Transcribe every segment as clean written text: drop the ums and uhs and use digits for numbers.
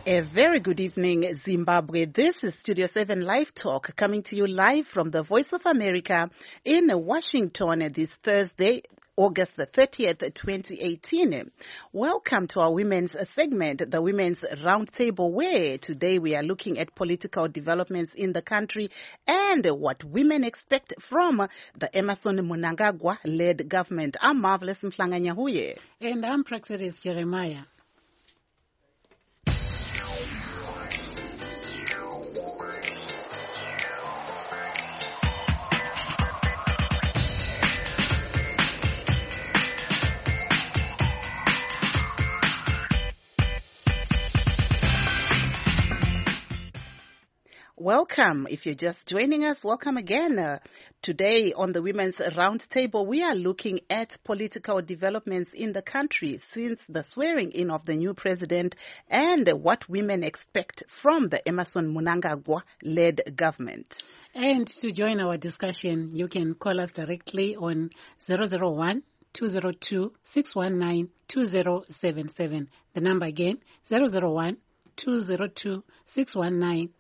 A very good evening, Zimbabwe. This is Studio 7 Live Talk coming to you live from the Voice of America in Washington this Thursday, August the 30th, 2018. Welcome to our women's segment, the Women's Roundtable, where today we are looking at political developments in the country and what women expect from the Emmerson Mnangagwa-led government. I'm Marvelous Mflanganyahuye. And I'm Praxedis Jeremiah. Welcome. If you're just joining us, welcome again. Today on the Women's Roundtable, we are looking at political developments in the country since the swearing in of the new president and what women expect from the Emmerson Mnangagwa-led government. And to join our discussion, you can call us directly on 001-202-619-2077. The number again, 001-202-619-2077.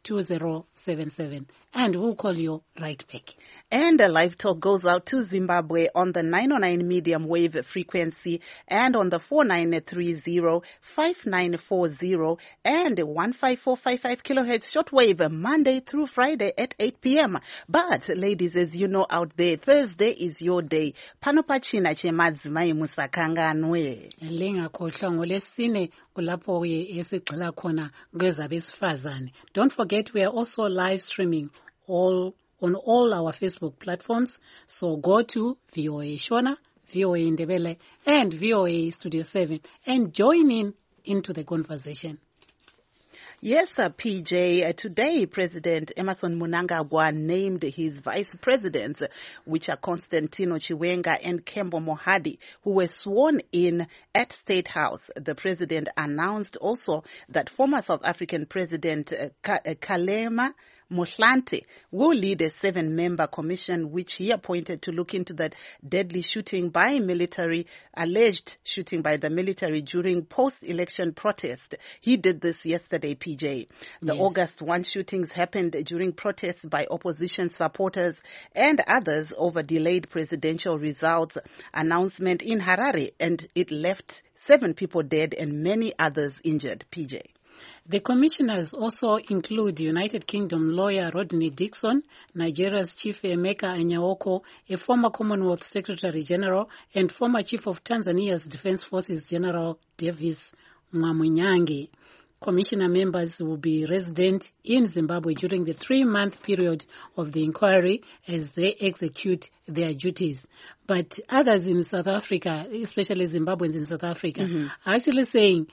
And we'll call you right back. And a live talk goes out to Zimbabwe on the 909 medium wave frequency and on the 4930, 5940 and 15455 kilohertz shortwave Monday through Friday at 8 p.m. But ladies, as you know out there, Thursday is your day. Panopachina chemadzimai musakanganwe. Lingakhohlwa ngolesine kulapho esigxila khona ngezabesifazane. Don't forget we are also live streaming on all our Facebook platforms. So go to VOA Shona, VOA Ndebele, and VOA Studio 7 and join into the conversation. Yes, PJ. Today, President Emmerson Mnangagwa named his vice presidents, which are Constantino Chiwenga and Kembo Mohadi, who were sworn in at State House. The president announced also that former South African President Kgalema Motlanthe will lead a 7-member commission which he appointed to look into that deadly alleged shooting by the military during post-election protest. He did this yesterday, PJ. The August 1 shootings happened during protests by opposition supporters and others over delayed presidential results announcement in Harare, and it left 7 people dead and many others injured, PJ. The commissioners also include United Kingdom lawyer Rodney Dixon, Nigeria's Chief Emeka Anyaoko, a former Commonwealth Secretary General, and former Chief of Tanzania's Defense Forces General Davis Mwamunyange. Commissioner members will be resident in Zimbabwe during the 3-month period of the inquiry as they execute their duties. But others in South Africa, especially Zimbabweans in South Africa, are actually saying,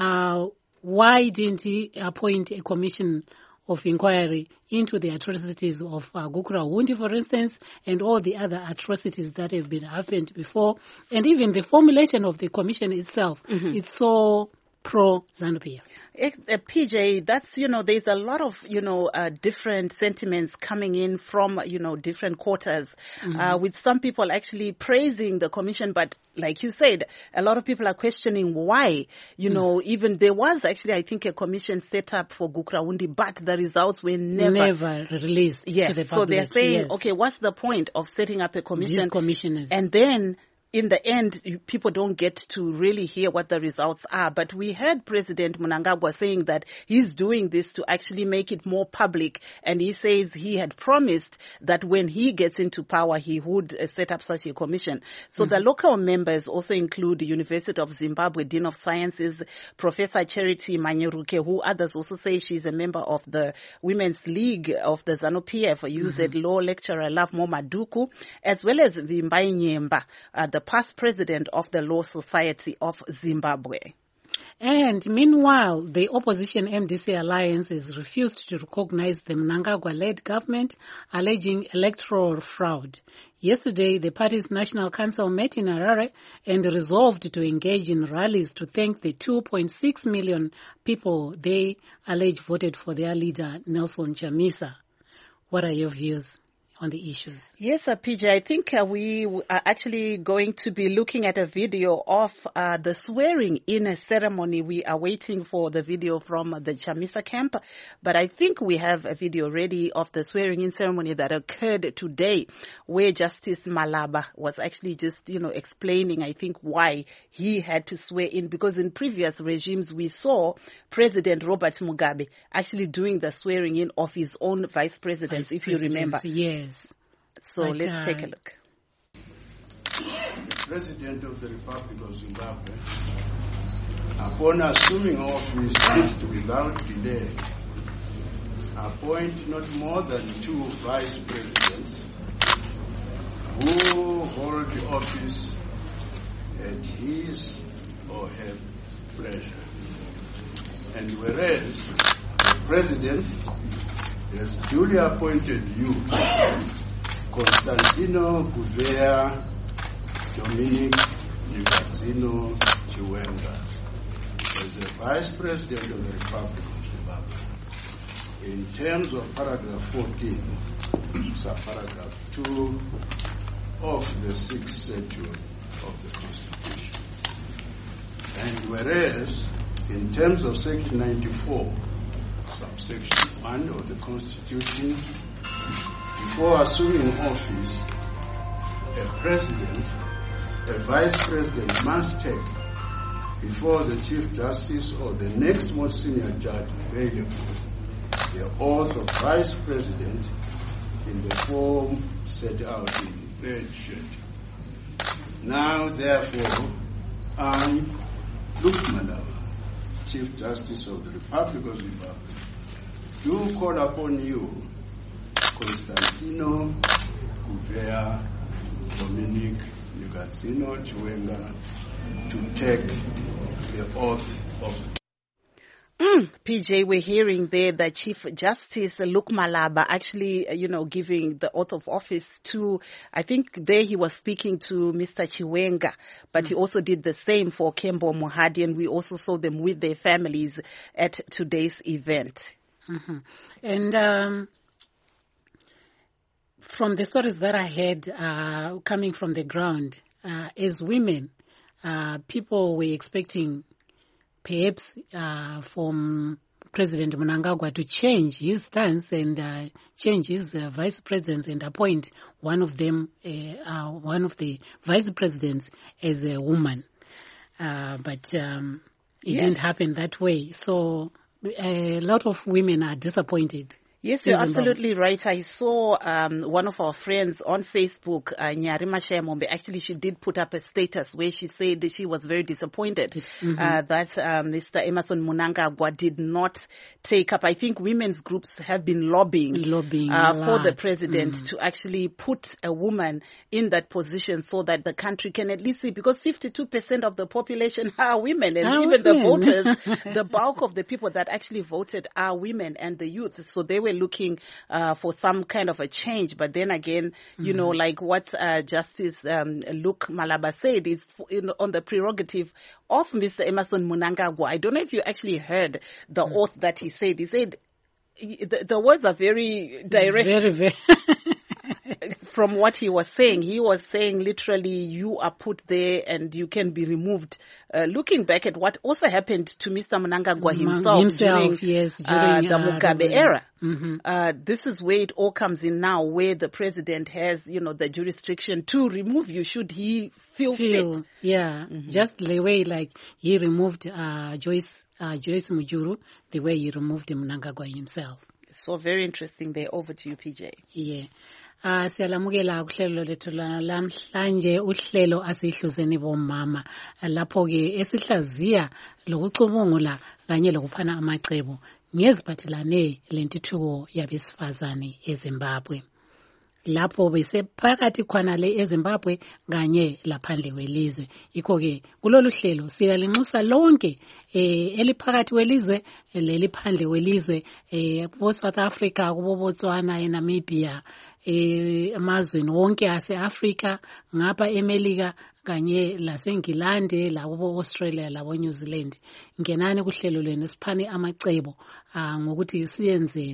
why didn't he appoint a commission of inquiry into the atrocities of Gukurahundi, for instance, and all the other atrocities that have been happened before? And even the formulation of the commission itself, it's so pro-ZANU-PF. PJ, that's, there's a lot of, different sentiments coming in from, different quarters, with some people actually praising the commission, but like you said, a lot of people are questioning why, even there was actually, I think, a commission set up for Gukurahundi, but the results were never released to the public. So they're saying, okay, what's the point of setting up a commission? These commissioners. And then in the end, people don't get to really hear what the results are. But we heard President Mnangagwa saying that he's doing this to actually make it more public. And he says he had promised that when he gets into power, he would set up such a commission. So the local members also include the University of Zimbabwe Dean of Sciences, Professor Charity Manyeruke, who others also say she's a member of the Women's League of the ZANU-PF, UZ Law lecturer Love Maduku, as well as Vimbai Nyemba, the past president of the Law Society of Zimbabwe. And meanwhile, the opposition MDC alliance has refused to recognize the Mnangagwa-led government, alleging electoral fraud. Yesterday, the party's National Council met in Harare and resolved to engage in rallies to thank the 2.6 million people they allege voted for their leader, Nelson Chamisa. What are your views? on the issues. Yes, PJ, I think we are actually going to be looking at a video of the swearing-in ceremony. We are waiting for the video from the Chamisa camp, but I think we have a video ready of the swearing-in ceremony that occurred today, where Justice Malaba was actually just, explaining, I think, why he had to swear in, because in previous regimes we saw President Robert Mugabe actually doing the swearing-in of his own vice presidents, if you remember. Yes. So let's take a look. The President of the Republic of Zimbabwe, upon assuming office without delay, appoint not more than 2 vice presidents who hold the office at his or her pleasure. And whereas the President has duly appointed you, Constantino Gouveia Dominic Nikazino Chiwenga, as the Vice President of the Republic of Zimbabwe, in terms of paragraph 14, subparagraph 2 of the 6th schedule of the Constitution. And whereas, in terms of section 94, subsection 1 of the Constitution, before assuming office, a vice president must take before the Chief Justice or the next most senior judge available the oath of Vice President in the form set out in the 3rd schedule. Now, therefore, I, Luke Malaba, Chief Justice of the Republic of Zimbabwe, do call upon you, Constantino Gouveia Dominic Nikazino Chiwenga, to take the oath of PJ, we're hearing there that Chief Justice Luke Malaba actually, giving the oath of office to, I think there he was speaking to Mr. Chiwenga, but he also did the same for Kembo Mohadi, and we also saw them with their families at today's event. Mm-hmm. And from the stories that I heard coming from the ground, as women, people were expecting perhaps from President Mnangagwa to change his stance and change his vice presidents and appoint one of them, one of the vice presidents as a woman. But it didn't happen that way. So a lot of women are disappointed. Yes, you're absolutely right. I saw one of our friends on Facebook, Nyarima Shemombe. Actually, she did put up a status where she said that she was very disappointed that Mr. Emmerson Mnangagwa did not take up. I think women's groups have been lobbying for the president to actually put a woman in that position so that the country can at least see, because 52% of the population are women, and even the voters, the bulk of the people that actually voted are women and the youth. So they were looking for some kind of a change, but then again, like what Justice Luke Malaba said, it's on the prerogative of Mr. Emmerson Mnangagwa. I don't know if you actually heard the oath that he said. He said the words are very direct. Very. From what he was saying literally, you are put there and you can be removed. Looking back at what also happened to Mr. Mnangagwa himself during the Mugabe era. This is where it all comes in now, where the president has, the jurisdiction to remove you should he feel fit. Yeah, just the way like he removed Joyce Mujuru, the way he removed Mnangagwa himself. So very interesting there. Over to you, PJ. Yeah. Siyalamukela kuhlelo lethu lamhlanje uhlelo asihluzeni bomama lapho ke esihlaziya lokucubungula kanye lokuphana amacebo ngeziphathelane lentuthuko yabesifazane eZimbabwe. Lapho besephakathi khonale eZimbabwe kanye laphandle kwelizwe. Yikho ke kulolu hlelo siyalinxusa lonke eliphakathi kwelizwe leliphandle kwelizwe kubo South Africa, kubo Botswana, eNamibia, amazweni wonke ase-Africa, ngapha eMelika kanye laseNgilande, labo Australia, labo New Zealand. Ngenani kuhlelo lwenu siphane amacebo ngokuthi siyenzeni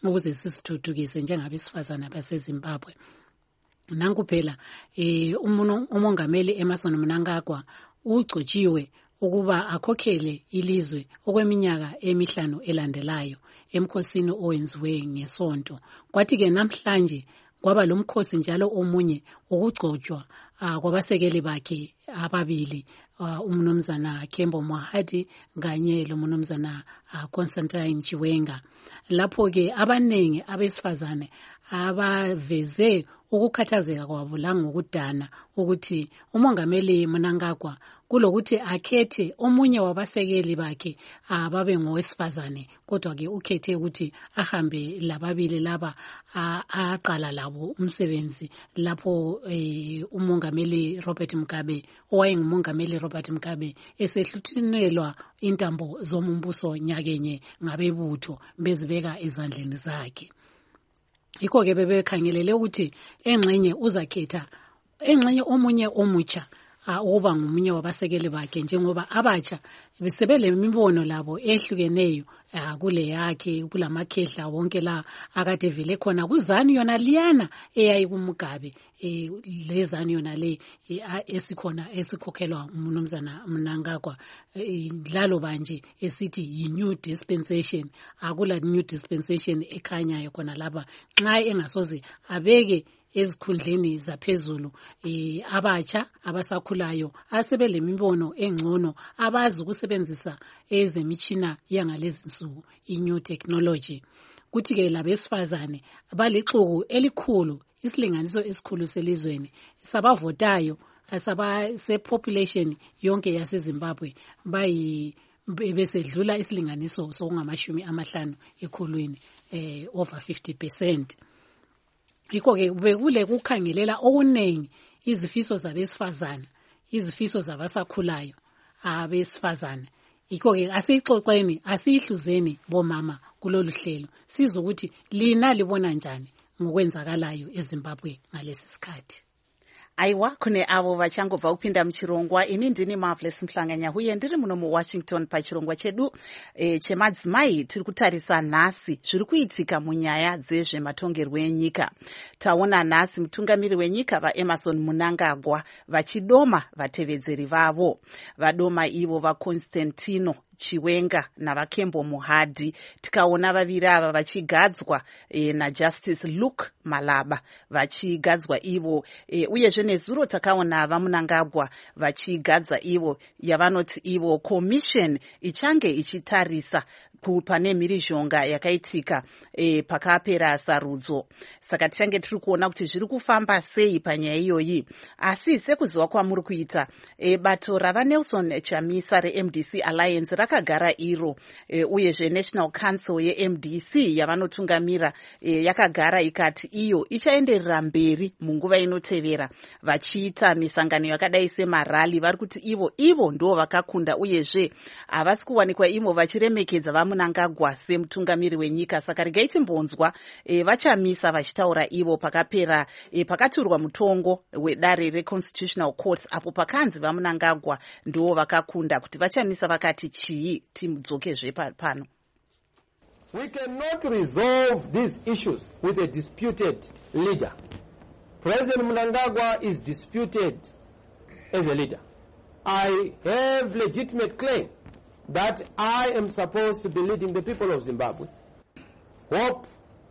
ukuze sisithuthukise njengabesifazana baseZimbabwe. Nanku phela umongameli Emmerson Mnangagwa ugcotshiwe ukuba akhokhele ilizwe okweminyaka emihlanu elandelayo emkhosini owenziwe ngesonto. Kwathi ke namhlanje kwaba lomkhosi njalo omunye ukugcotshwa kwabasekeli bakhe ababili, umnumzana Kembo Mohadi kanye lomnumzana Constantine Chiwenga. Lapho ke abanengi abesifazane abaveze ukukhathazeka kwabo langokudana ukuthi umongameli Mnangagwa kulokuthi akhethe omunye wabasekeli bakhe babe ngowesifazane, kodwa ke ukhethe ukuthi ahambe lababili laba aqala labo umsebenzi lapho umongameli Robert Mugabe owayengumongameli Robert Mugabe esehluthinelwa intambo zomumbuso nyakenye ngabebutho bezibeka ezandleni zakhe. Yikho ke bebekhangelele ukuthi engxenye uzakhetha engxenye omunye omutsha ukuba ngomunye wabasekeli bakhe, njengoba abatsha besebele imibono labo ehlukeneyo kule yakhe kulamakhehla wonke la akade vele khona kuzani yona liyana eyayi kuMugabe lezani yona le esikhona esikhokhelwa umnumzana Mnangagwa lalo banje esithi yi-new dispensation. Akula new dispensation ekhanyayo khona laba nxa engasoze abeke ezikhundleni zaphezulu abatsha abasakhulayo asebele imibono engcono abazi ukusebenzisa ezemitshina yangalezi nsuku i-new technology. Kuthi ke labesifazane balixuku elikhulu, isilinganiso esikhulu selizweni sabavotayo sepopulation yonke yaseZimbabwe besedlula isilinganiso sokungamashumi amahlanu ekhulwini over 50%. Yikho ke bekule kukhangelela okunengi izifiso zabesifazana, izifiso zabasakhulayo abesifazana. Yikho ke asixoxeni, asihluzeni bomama kulolu hlelo sizwe ukuthi lina libona njani ngokwenzakalayo eZimbabwe ngalesi sikhathi. Aiwa kune avo vachangobva kupinda muchirongwa. Ini ndini Marvelous Mhlanganya huye ndiri muno muWashington pachirongwa chedu chemadzimai. Tiri kutarisa nhasi zviri kuitika munyaya dzezvematongerwo enyika. Taona nhasi mutungamiri wenyika vaEmmerson Mnangagwa vachidoma vatevedzeri vavo. Vadoma ivo vaConstantino Chiwenga navaKembo Mohadi. Tikaona vaviri ava vachigadzwa naJustice Luke Malaba vachigadzwa ivo uyezve nezuro takaona vaMnangagwa vachigadza ivo yavanoti ivo commission ichange ichitarisa pane mhirizhonga yakaitika pakapera sarudzo. Saka tichange tiri kuona kuti zviri kufamba sei panyaya iyoyi. Asi sekuziva kwamuri kuita bato ravaNelson Chamisa reMDC Alliance rakagara iro uyezve National Council yeMDC yavanotungamira yakagara ikati iyo ichaenderera mberi munguva inotevera vachiita misangano yakadai semarali. Vari kuti ivo ndo vakakunda uyezve havasi kuwanikwa imo vachiremekedza vaMnangagwa semutungamiri wenyika. Saka regai timbonzwa vachamisa vachitaura ivo pakapera pakaturwa mutongo wedare reConstitutional Court apo pakanzi vaMnangagwa ndo vakakunda. Kuti vachamisa vakati chii, timudzokezve pano. We cannot resolve these issues with a disputed leader. President Mnangagwa is disputed as a leader. I have legitimate claim that I am supposed to be leading the people of Zimbabwe. Hope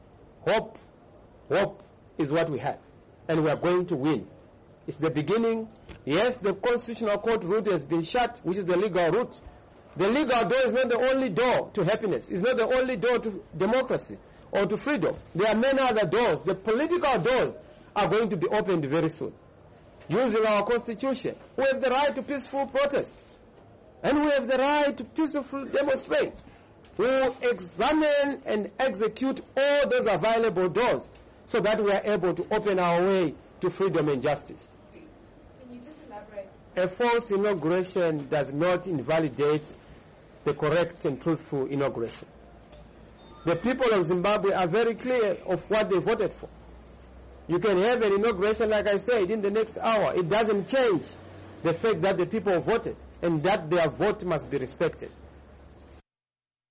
is what we have, and we are going to win. It's the beginning. Yes, the Constitutional Court route has been shut, which is the legal route. The legal door is not the only door to happiness. It's not the only door to democracy or to freedom. There are many other doors. The political doors are going to be opened very soon. Using our Constitution, we have the right to peaceful protest. And we have the right to peacefully demonstrate. We will examine and execute all those available doors so that we are able to open our way to freedom and justice. Can you just elaborate? A false inauguration does not invalidate the correct and truthful inauguration. The people of Zimbabwe are very clear of what they voted for. You can have an inauguration, like I said, in the next hour. It doesn't change the fact that the people voted and that their vote must be respected.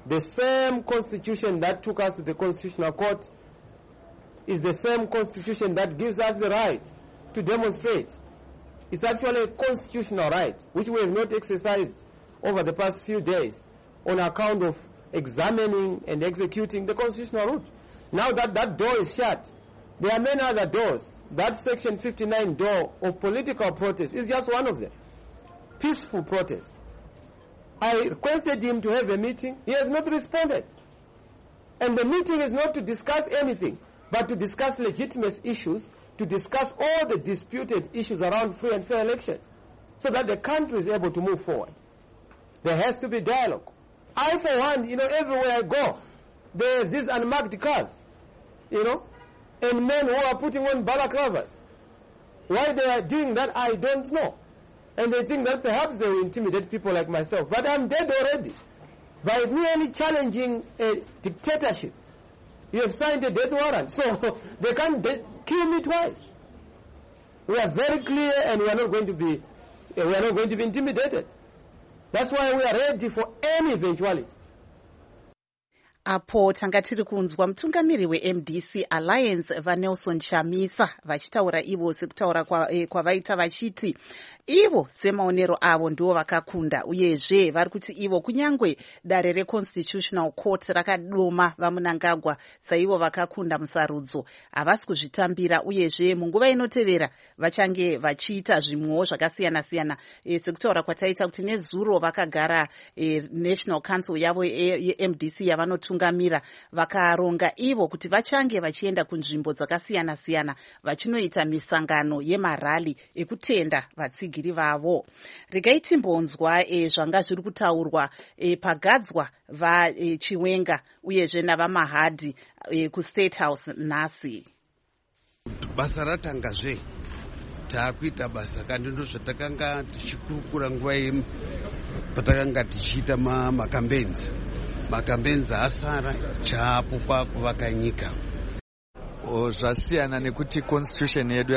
the same constitution that took us to the Constitutional Court is the same constitution that gives us the right to demonstrate. It's actually a constitutional right, which we have not exercised over the past few days on account of examining and executing the constitutional route. Now that that door is shut, there are many other doors. That Section 59 door of political protest is just one of them. Peaceful protest. I requested him to have a meeting. He has not responded. And the meeting is not to discuss anything, but to discuss legitimate issues, to discuss all the disputed issues around free and fair elections, so that the country is able to move forward. There has to be dialogue. I, for one, everywhere I go, there's these unmarked cars, and men who are putting on balaclavas. Why they are doing that, I don't know. And they think that perhaps they will intimidate people like myself. But I'm dead already. By merely challenging a dictatorship, you have signed a death warrant. So they can't kill me twice. We are very clear, and we are not going to be intimidated. That's why we are ready for any eventuality. Apo tanga tiri kunzwa mutungamiri weMDC Alliance vaNelson Chamisa vachitaura ivo sekutaura kwavaita vachiti ivo semaonero avo ndivo vakakunda uyezve vari kuti ivo kunyangwe dare reConstitutional Court rakadoma vaMnangagwa saivo vakakunda musarudzo havasi kuzvitambira uyezve munguva inotevera vachange vachiita zvimwewo zvakasiyana siyana sekutaura kwataita kuti nezuro vakagara National Council yavo yeMDC yavanotungamira vakaronga ivo kuti vachange vachienda kunzvimbo dzakasiyana siyana vachinoita misangano yemarali ekutenda vatsigiri vavo. Regai timbonzwa zvanga zviri kutaurwa pagadzwa vaChiwenga uyezve navaMahadi kuState House nhasi. Basa ratangazve taakuita basa kandi ndozvatakanga tichikurukura nguva ino patakanga tichiita makambenzi asara chaapo kwakuvaka nyika. Zvasiyana nekuti constitution yedu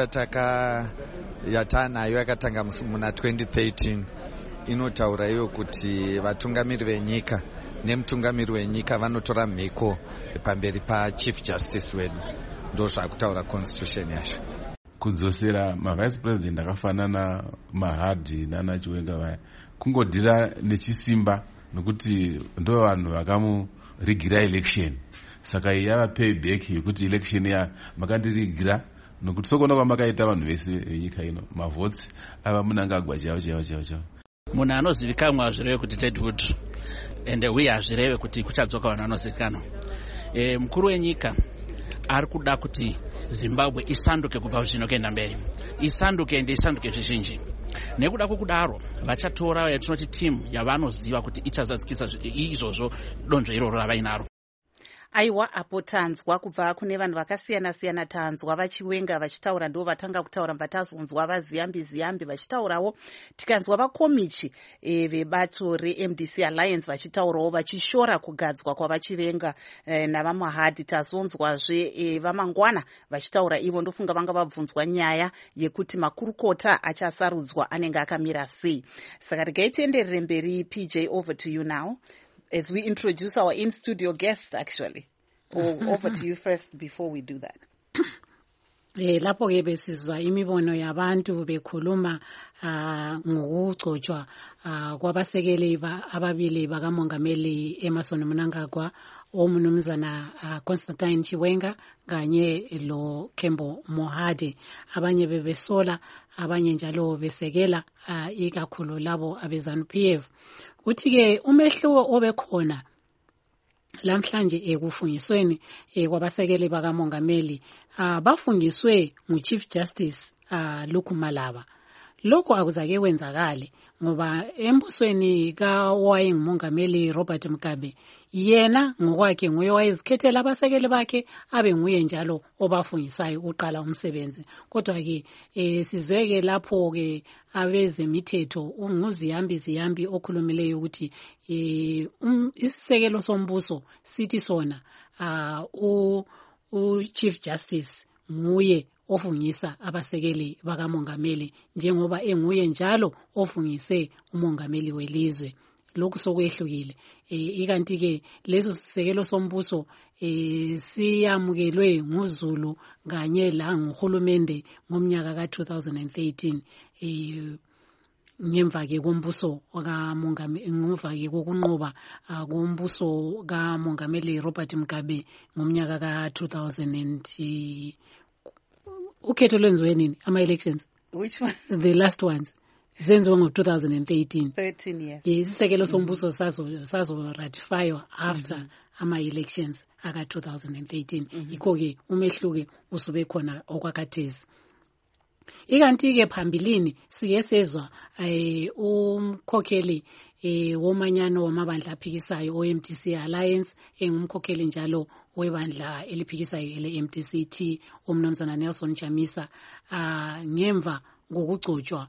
yatanayo yakatanga muna 2013 inotaura iyo kuti vatungamiri venyika nemutungamiri wenyika vanotora mhiko pamberi paChief Justice wedu. Ndo zvakutaura constitution yacho. Kudzosera mavice president akafanana Mahadi nana Chiwenga vaya kungodira nechisimba nokuti ndo vanhu vakamurigira election. Saka yava payback yekuti election ya makandirigira nokuti sokona kwamakaita vanhu vese venyika ino mavotes ava Mnangagwa chavo. Munhu anozivikanwa hazvireve kuti Deadwood and we hazvireve kuti kuchadzoka vanhu vanozivikanwa. Mukuru wenyika ari kuda kuti Zimbabwe isanduke kubva zvino kuenda mberi, isanduke ende isanduke zvizhinji. Nekuda kwokudaro vachatora yatinoti team yavanoziva kuti ichazadzikisa izvozvo donzvo iroro ravainaro. Aiwa apo tanzwa kubva kune vanhu vakasiyana siyana. Tanzwa vaChiwenga vachitaura ndo vatanga kutaura, mbatazonzwa vaZiyambi vachitaurawo, tikanzwa vakomichi vebato reMDC Alliance vachitaurawo vachishora kugadzwa kwavaChiwenga navaMahadi. Tazonzwazve vaMangwana vachitaura ivo ndofunga vanga vabvunzwa nyaya yekuti makurukota achasarudzwa anenge akamira sei. Saka regai tienderere mberi. PJ, over to you now as we introduce our in-studio guests, actually. Over to you first before we do that. Lapho ke besizwa imibono yabantu bekhuluma ngokugcotshwa kwabasekeli ababili bakamongameli Emmerson Mnangagwa, oMnumzana Constantine Chiwenga kanye lo Kembo Mohadi. Abanye bebesola, abanye njalo besekela ikakhulu labo abeZANU-PF. Uthi ke umehluko obekhona lamhlanje ekufungisweni kwabasekeli bakamongameli bafungiswe nguChief Justice Luku Malaba. Lokho akuzake kwenzakale ngoba embusweni kawayengumongameli Robert Mugabe yena ngokwakhe nguye wayezikhethela abasekeli bakhe abe nguye njalo obafungisayo uqala umsebenzi. Kodwa ke sizweke lapho ke abezemithetho unguziyambi okhulumileyo ukuthi isisekelo sombuso sithi sona uChief Justice nguye ofungisa abasekeli bakamongameli njengoba enguye njalo ofungise umongameli welizwe lokhu sokwehlukile ikanti ke leso sisekelo sombuso siyamukelwe nguZulu kanye la nguhulumende ngomnyaka ka2013 ngemva ke kombuso kamongameli ngemva ke kokunqoba kombuso kamongameli Robert Mugabe ngomnyaka ka2000 ukhetho lwenziwe nini ama elections? Which one? The last ones zenziwe ngo2013. 13 years. Isisekelo sombuso sazo ratify after ama elections aka 2013. Ikho ke umehluke usube khona okwakathezi. Ikanti ke phambilini sike sezwa umkhokheli womanyano wamabandla aphikisayo oMTC Alliance engumkhokheli njalo webandla eliphikisayo ele-MTCT umnumzana Nelson Chamisa ngemva ngokugcotshwa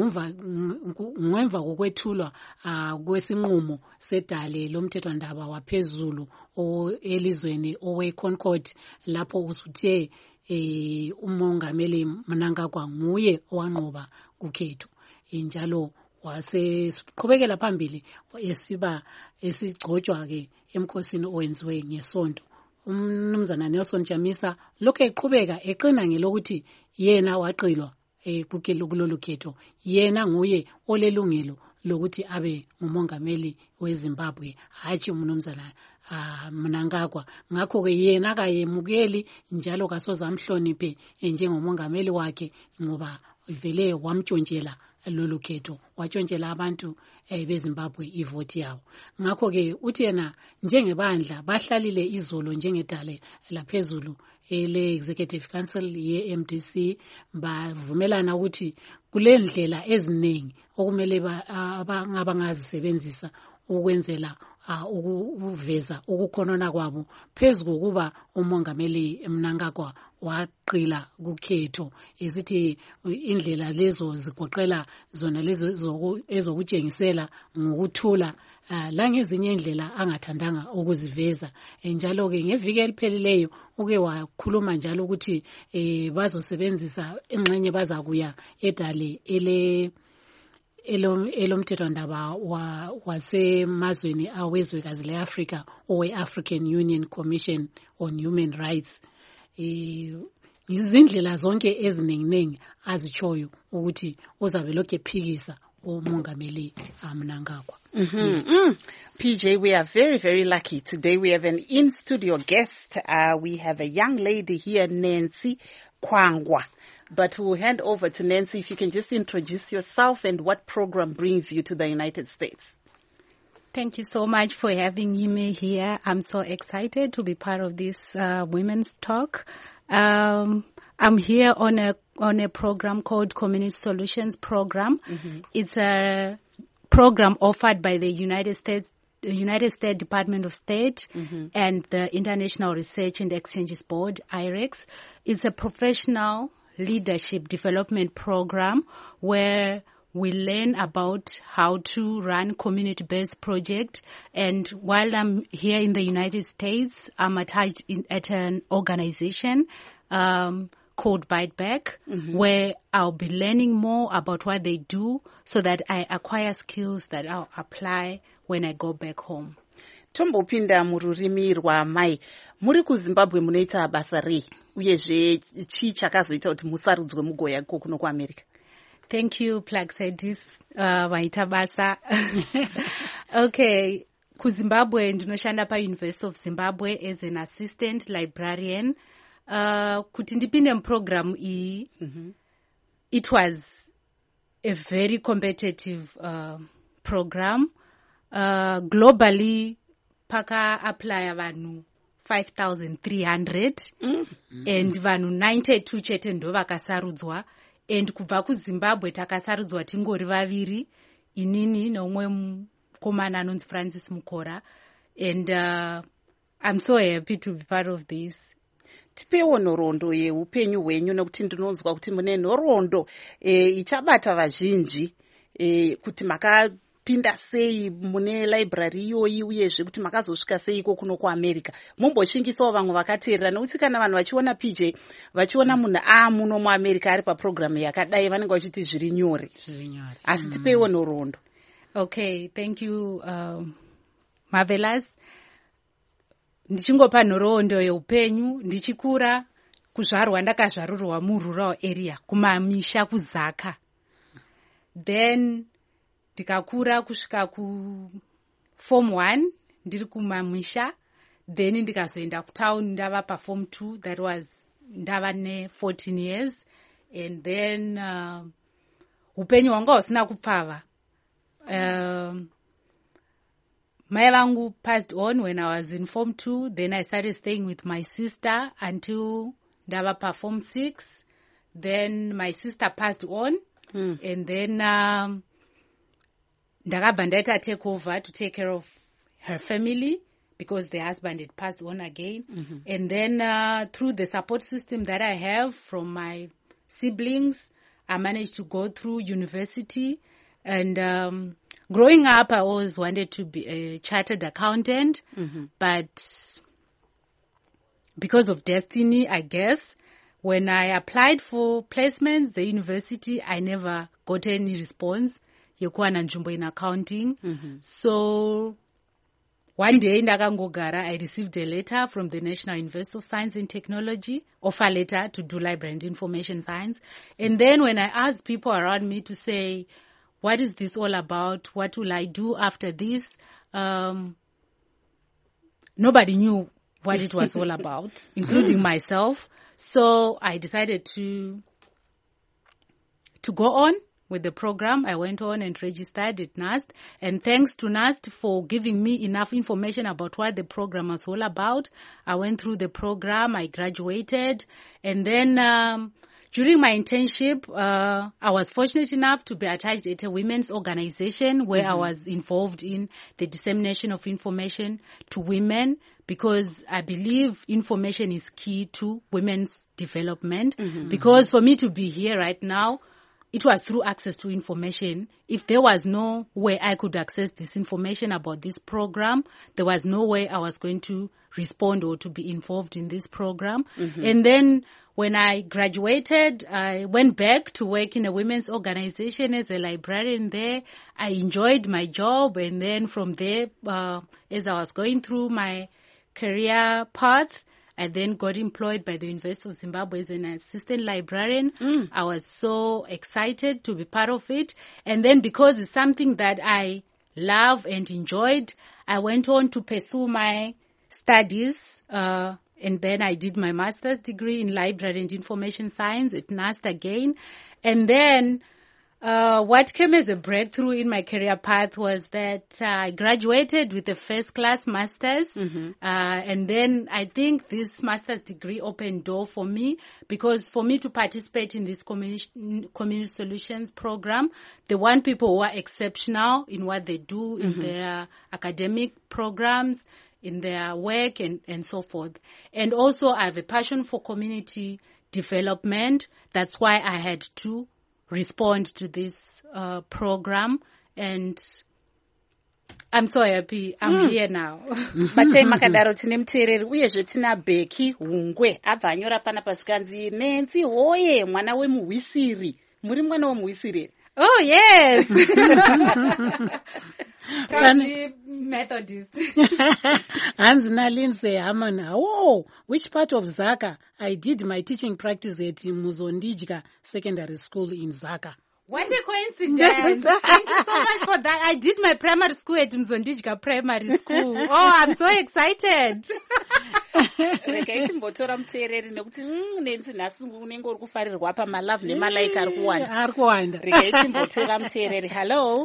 ngemva kokwethulwa kwesinqumo sedale lomthethwandaba waphezulu elizweni oweConcord lapho usuthe umongameli Mnangagwa nguye owanqoba kukhetho njalo waseqhubekela phambili esigcotshwa ke emkhosini owenziwe ngesonto. Umnumzana Nelson Chamisa lokho eqhubeka eqina ngelokuthi yena waqilwa kulolu khetho, yena nguye olelungelo lokuthi abe ngumongameli weZimbabwe hatshi umnumzana Mnangagwa. Ngakho ke yena akayemukeli njalo kasozamhloniphe njengomongameli wakhe ngoba vele wamtshontshela lolu khetho, watshontshela abantu beZimbabwe ivoti yabo. Ngakho ke uthi yena njengebandla bahlalile izolo njengedale laphezulu ele-Executive Council ye-MDC bavumelana ukuthi kule ndlela eziningi okumele abangazisebenzisa ukwenzela ukuveza ukukhonona kwabo phezu kokuba umongameli Mnangagwa waqila kukhetho. Isithi indlela lezo zigoqela zona lezo ezokutshengisela ngokuthula la ngezinye indlela angathandanga ukuziveza. Njalo ke ngeviki eliphelileyo uke wakhuluma njalo ukuthi bazosebenzisa engxenye bazakuya edale elomthethwandaba wasemazweni awezwekazi le-Africa owe-African Union Commission on Human Rights. Izindlela zonke eziningi azitshoyo ukuthi uzabe lokhu ephikisa umongameli Mnangagwa. PJ, we are very, very lucky. Today we have an in-studio guest. We have a young lady here, Nancy Kwangwa. But we'll hand over to Nancy if you can just introduce yourself and what program brings you to the United States. Thank you so much for having me here. I'm so excited to be part of this women's talk. I'm here on a program called Community Solutions Program. It's a program offered by the United States Department of State and the International Research and Exchanges Board, IREX. It's a professional leadership development program where we learn about how to run community-based projects. And while I'm here in the United States, I'm attached at an organization called Bite Back, where I'll be learning more about what they do so that I acquire skills that I'll apply when I go back home. Tombopinda mururimi rwamai muri kuZimbabwe munoita basa rei uyezve chii chakazoita kuti musarudzwe mugoya kuno kuAmerica? Thank you, Plagsedis, vaita basa. Okay, kuZimbabwe ndinoshanda paUniversity of Zimbabwe as an assistant librarian. Kuti ndipinde muprogram iyi, it was a very competitive program. Globally, paka apply vanhu 5,300 and vanhu 92 chete ndo vakasarudzwa, and kubva kuZimbabwe takasarudzwa tingori vaviri, inini nomwe mukomana anonzi Francis Mukora, and I'm so happy to be part of this. Tipewo nhoroondo yeupenyu hwenyu nekuti ndinonzwa kuti mune nhoroondo ichabata vazhinji kuti makapinda sei mune library iyoyi uyezve kuti makazosvika seiko kuno kuAmerica. Mumboshingisawo vamwe vakateerera nekuti kana vanhu vachiona PJ vachiona munhu muno muAmerica ari paprogram yakadai vanenge vachiti zviri nyore. Asi tipewo nhoroondo. Okay, thank you, Marvelous. Ndichingopa nhoroondo yeupenyu ndichikura kuzvarwa ndakazvarurwa murural area kumamisha kuZaka. Then ndikakura kusvika kuform 1 ndiri kumamisha. Then ndikazoenda kutown ndava paform 2, that was ndava ne14 years. And then upenyu hwanga husina kupfava. Mai vangu passed on when I was in form 2. Then I started staying with my sister until ndava paform 6. Then my sister passed on. And then ndakabva ndaita take over to take care of her family because the husband had passed on again. And then through the support system that I have from my siblings, I managed to go through university. And growing up, I always wanted to be a chartered accountant. But because of destiny, I guess, when I applied for placements, the university, I never got any response. Yekuwana nzvimbo in accounting. So one day ndakangogara, I received a letter from the National University of Science and Technology, offer letter to do library and information science. And then when I asked people around me to say, what is this all about? What will I do after this? Nobody knew what it was all about, including myself. So I decided to go on with the program. I went on and registered at NUST. And thanks to NUST for giving me enough information about what the program was all about. I went through the program. I graduated. And then during my internship, I was fortunate enough to be attached at a women's organization where I was involved in the dissemination of information to women, because I believe information is key to women's development. Because for me to be here right now, it was through access to information. If there was no way I could access this information about this program, there was no way I was going to respond or to be involved in this program. And then when I graduated, I went back to work in a women's organization as a librarian there. I enjoyed my job. And then from there, as I was going through my career path, I then got employed by the University of Zimbabwe as an assistant librarian. I was so excited to be part of it. And then because it's something that I love and enjoyed, I went on to pursue my studies. And then I did my master's degree in library and information science at NUST again. And then what came as a breakthrough in my career path was that I graduated with a first-class master's. And then I think this master's degree opened door for me, because for me to participate in this community solutions program, they want people who are exceptional in what they do in their academic programs, in their work and so forth. And also I have a passion for community development. That's why I had to respond to this program, and I'm so happy I'm here now. Batai makadaro tine muteereri uyezve tina Beki Hungwe abva anyora pana pasvikanzi Nenzi hoye mwana wemuhwisiri. Muri mwana wemuhwisiri? Oh yes. Probably Methodist. Hanzi naLindsay Haman. Oh, which part of Zaka? I did my teaching practice at Muzondijka Secondary School in Zaka. What a coincidence. Thank you so much for that. I did my primary school at Muzondijka Primary School. Oh, I'm so excited. Regai timbotora muteereri nekuti Nenzi nhasi unenge uri kufarirwa pamalove nemalaika ari kuwanda. Regai timbotora muteereri. Hello.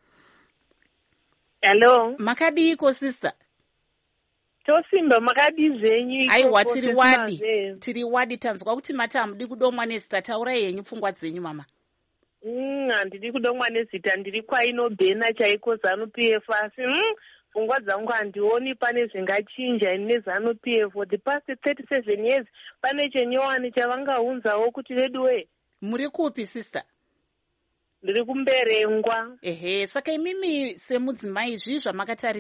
Hello. Makadiko sister? Tosimba makadi zvenyu. Aiwa tiri wadi tanzwa kuti mati hamudi kudomwa nezita, taurai henyu pfungwa dzenyu mama. Handidi kudomwa nezita, ndiri kwainobhena chaiko ZANU-PF asi pfungwa dzangu handioni pane zvingachinja ine ZANU-PF. For the past 37 years pane chenyowani chavangaunzawo kuti redwe. Muri kupi sister? Ndiri kuMberengwa. Ehe, saka imimi semudzimai zvii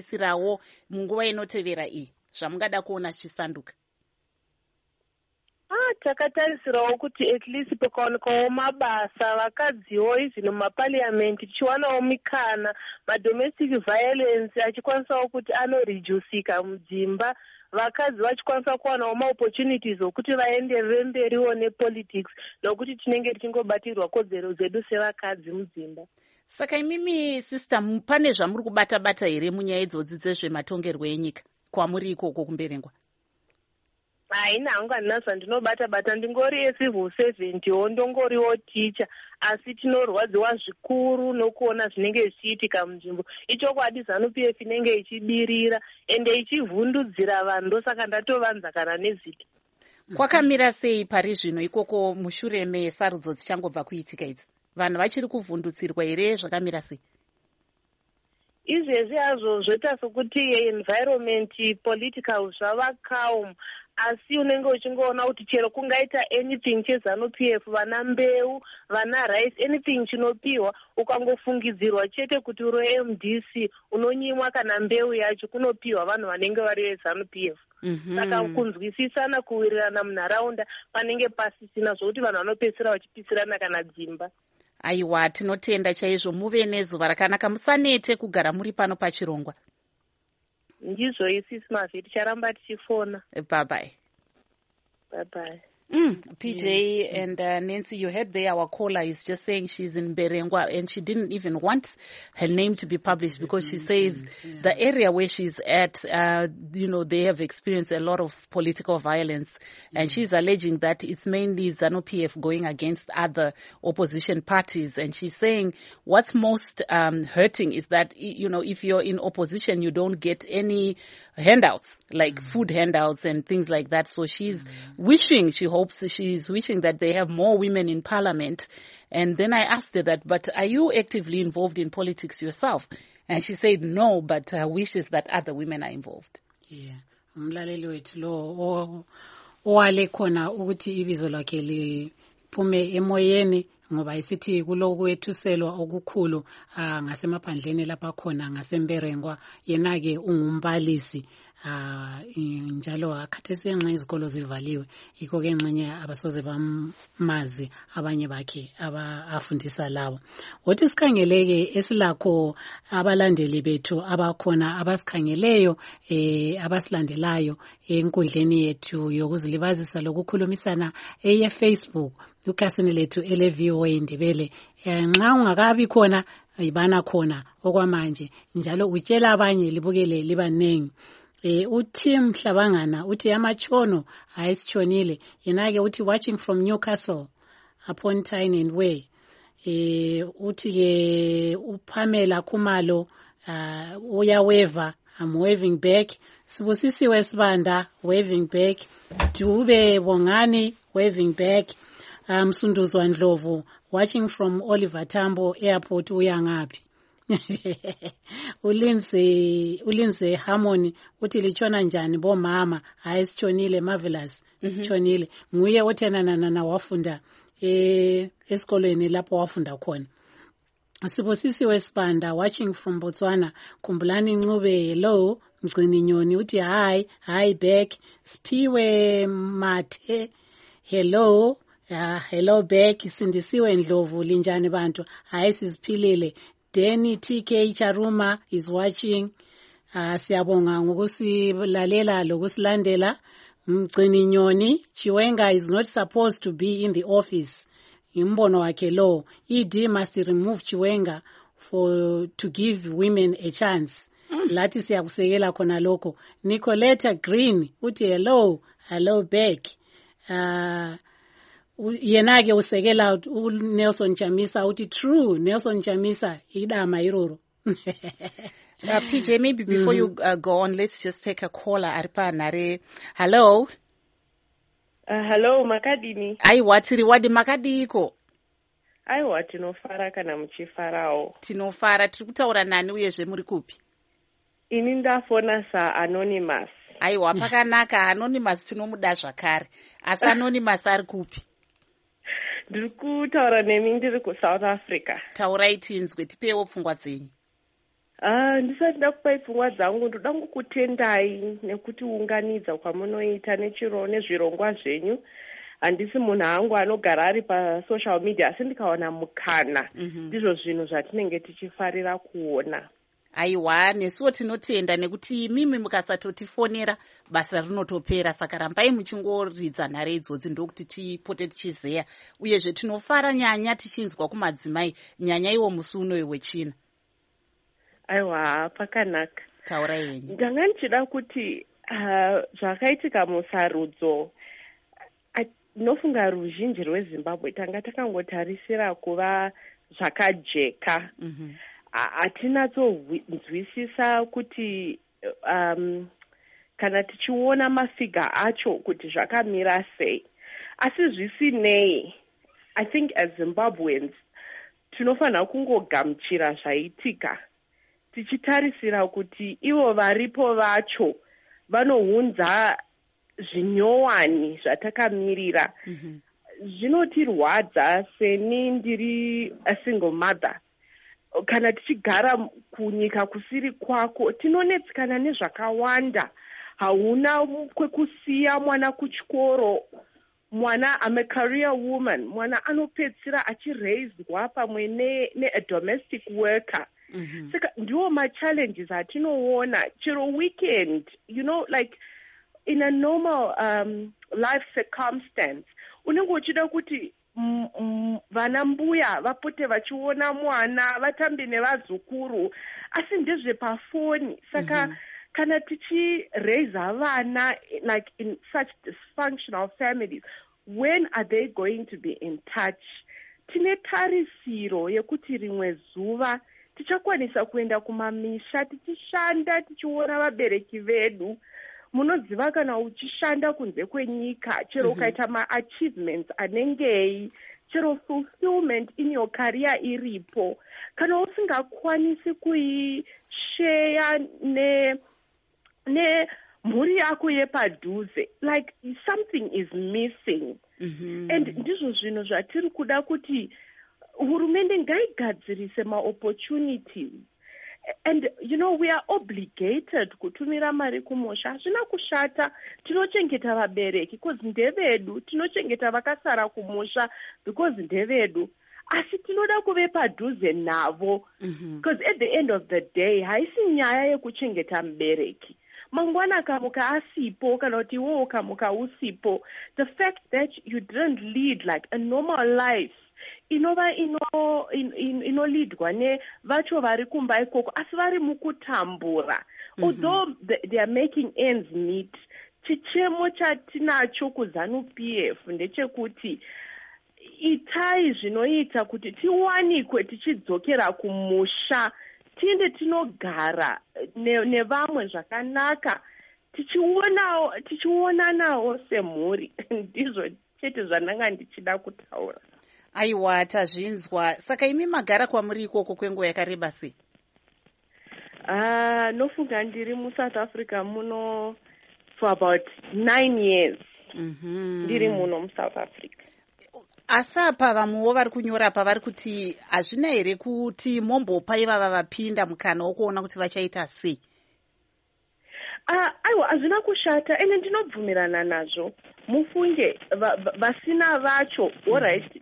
zvamakatarisirawo munguva inotevera iyi zvamungada kuona zvichisanduka? Takatarisirawo kuti at least pakaonekawo mabasa vakadziwo even mumapariamendi tichiwanawo mikana madomestic violence achikwanisawo kuti anoreducika mudzimba, vakadzi vachikwanisa kuwanawo maopportunities okuti vaenderere mberiwo nepolitics nokuti tinenge tichingobatirwa kodzero dzedu sevakadzi mudzimba. Saka imimi sister, pane zvamuri kubata-bata here munyaya idzodzi dzezvematongerwo enyika kwamuri ikoko kumberengwa? Haina hangu handina zvandinobata-bata, ndingori ecivil servantwo, ndongoriwo ticha, asi tinorwadziwa zvikuru nokuona zvinenge zvichiitika munzvimbo. Ichokwadi ZANU-PF inenge ichibirira ende ichivhundudzira vanhu, ndosaka ndatovanza kana nezita. Kwakamira sei pari zvino ikoko mushure mesarudzo dzichangobva kuitika idzi? Vanhu vachiri kuvhundutsirwa here? Zvakamira sei? Izvezvi hazvo zvoita sokuti environment political zvava calm, asi unenge uchingoona kuti chero kungaita anything cheZANU-PF, vana mbeu, vana rice, anything chinopiwa, ukangofungidzirwa chete kuti uri MDC unonyimwa kana mbeu yacho kunopiwa vanhu vanenge vari veZANU-PF. Saka kunzwisisana, kuwirirana munharaunda panenge pasisina, zvokuti vanhu vanopedzisira vachipisirana kana dzimba. Aiwa, tinotenda chaizvo. Muve nezuva rakanaka, musanete kugara muri pano paChirongwa. Ndizvo isisi mavhiri ticharamba tichifona. Bye bye. Bye bye. PJ and Nancy, you heard there our caller is just saying she's in Berengwa and she didn't even want her name to be published because she says the area where she's at, they have experienced a lot of political violence, and she's alleging that it's mainly ZANU-PF going against other opposition parties. And she's saying what's most hurting is that, if you're in opposition, you don't get any handouts, like food handouts and things like that. So she's she's wishing that they have more women in parliament. And then I asked her that, but are you actively involved in politics yourself? And she said no, but her wish is that other women are involved. Yeah. Umlaleli wethu lo owale khona ukuthi ibizo lakhe liphume emoyeni ngoba isithi kulokwethuselwa okukhulu ngasemaphandleni lapha khona ngasemberengwa, yena ke ungumbalisi njalo akhathesi enxa izikolo zivaliwe, yikho ke enxenye abasoze bamazi abanye bakhe abafundisa lawo. Wothi sikhangeleke esilakho abalandeli bethu abakhona abasikhangeleyo abasilandelayo enkundleni yethu yokuzilibazisa lokukhulumisana Facebook, ukhasini lethu ele-VOA Ndebele. Nxa ungakabi khona ibana khona okwamanje, njalo utshela abanye libukele libanengi. Utim Hlabangana uthi amachono ayisitshonile, yena ke uthi watching from Newcastle upon Tyne and Way. Uthi ke uPamela Khumalo uyaweva, I'm waving back. Sibusisiwe Sibanda waving back. Dube Bongani waving back. Msunduzwa Ndlovu watching from Oliver Tambo Airport uyangapi. Ulinze Harmony uthi lichona njani bomama ayisitshonile marvelous chonile, nguye othenana wafunda esikolweni lapho wafunda khona. Sibusisiwe Sibanda watching from Botswana, Khumbulani Ncube hello, Mgcini Nyoni uthi hi back. Siphiwe Mathe hello. Hello back. Sindisiwe Ndlovu linjani bantu, hayi siziphilile. Danny TK Charuma is watching. Siyabonga ngokusilalela lokusilandela. Mgcini Nyoni, Chiwenga is not supposed to be in the office. Imbono wakhe lo. ED must remove Chiwenga to give women a chance. Lathi siyakusekela khona lokho. Nicoletta Green uthi hello back. Yena ke usekela uNelson Chamisa uthi true, Nelson Chamisa idama iroro. PJ, maybe before you go on, let's just take a caller. Aripa nare. Hello. Hello Makadini. Aiwa tiri wadi makadiko. Aiwa tinofara kana muchifarawo. Tinofara, tiri kutaura nani uyezve muri kupi? Ini ndafona Anonymous. Aiwa pakanaka, Anonymous tinomuda zvakare. Asi Anonymous ari kupi? Ndiri kutaura nemi ndiri kuSouth Africa. Taurai tinzwe, tipewo pfungwa dzenyu. Ndisati ndakupai pfungwa dzangu, ndoda kukutendai nekuti unganidza kwamunoita nezvirongwa zvenyu. handisi munhu angu anogara ari pasocial media, asi ndikaona mukana ndizvo zvinhu zvatinenge tichifarira kuona. Aiwa, nesuwo tinotenda nekuti mimi mukasatotifonera basa rinotopera, saka rambai muchingoridza nhare idzodzi ndokuti tipote tichizeya, uyezve tinofara nyanya tichinzwa kumadzimai nyanya iwo musi unoyo wechina. Aiwa, pakanaka. Taurai henyu. Ndanga ndichida kuti zvakaitika musarudzo, nofunga ruzhinji rweZimbabwe tanga takangotarisira kuva zvakajeka. Hatinatsonzwisisa kuti kana tichiona mafiga acho kuti zvakamira sei. Asi zvisinei, I think as Zimbabweans tinofanira kungogamuchira zvaitika, tichitarisira kuti ivo varipo vacho vanounza zvinyowani zvatakamirira. Zvinotirwadza seni ndiri a single mother. Kana tichigara kunyika kusiri kwako, tinonetsikana nezvakawanda. Hauna kwekusiya mwana kuchikoro, mwana I'm a career woman, mwana anopedzisira achiraiswa pamwe ne domestic worker. Saka ndiwo ma-challenges atinoona chero weekend, you know, like in a normal life circumstance, unenge uchida kuti vana mbuya vapote vachiona mwana, vatambe nevazukuru, asi ndezvepafoni. Saka kana tichiraisa vana like in such dysfunctional families, when are they going to be in touch? Tine tarisiro yekuti rimwe zuva tichakwanisa kuenda kumamisha tichishanda tichiona vabereki vedu. Munoziva kana uchishanda kunze kwenyika, chero ukaita ma-achievements anengei, chero fulfillment in your career iripo, kana usingakwanisi kuishare ne mhuri yako yepadhuze, like something is missing. And ndizvo zvinhu zvatiri kuda kuti hurumende ngaigadzirise ma-opportunities. And, you know, we are obligated kutumira mari kumusha. Hazvina kushata, tinochengeta vabereki, because ndevedu, tinochengeta vakasara kumusha, because ndevedu. Asi tinoda kuve padhuze navo, because at the end of the day, haisi nyaya yekuchengeta mubereki. Mangwana kamuka asipo, kana kuti wo kamuka usipo. The fact that you didn't lead like a normal life, inova inolidwa nevacho vari kumba ikoko, asi vari mukutambura. Although they are making ends meet, chichemo chatinacho kuZANU-PF ndechekuti itai zvinoita kuti tiwanikwe tichidzokera kumusha, tiende tinogara nevamwe zvakanaka, tichionanawo semhuri. Ndizvo chete zvandanga ndichida kutaura. Aiwa, tazvinzwa. Saka imi magara kwamuri ikoko kwenguva yakareba sei? Nofunga ndiri muSouth Africa muno for about 9 years. Ndiri muno muSouth Africa. Asi apa vamwewo vari kunyora apa vari kuti hazvina here kuti mombopa ivava vapinda mukana wokuona kuti vachaita sei? Aiwa, hazvina kushata, ene ndinobvumirana nazvo. Mufunge vasina vacho, alright,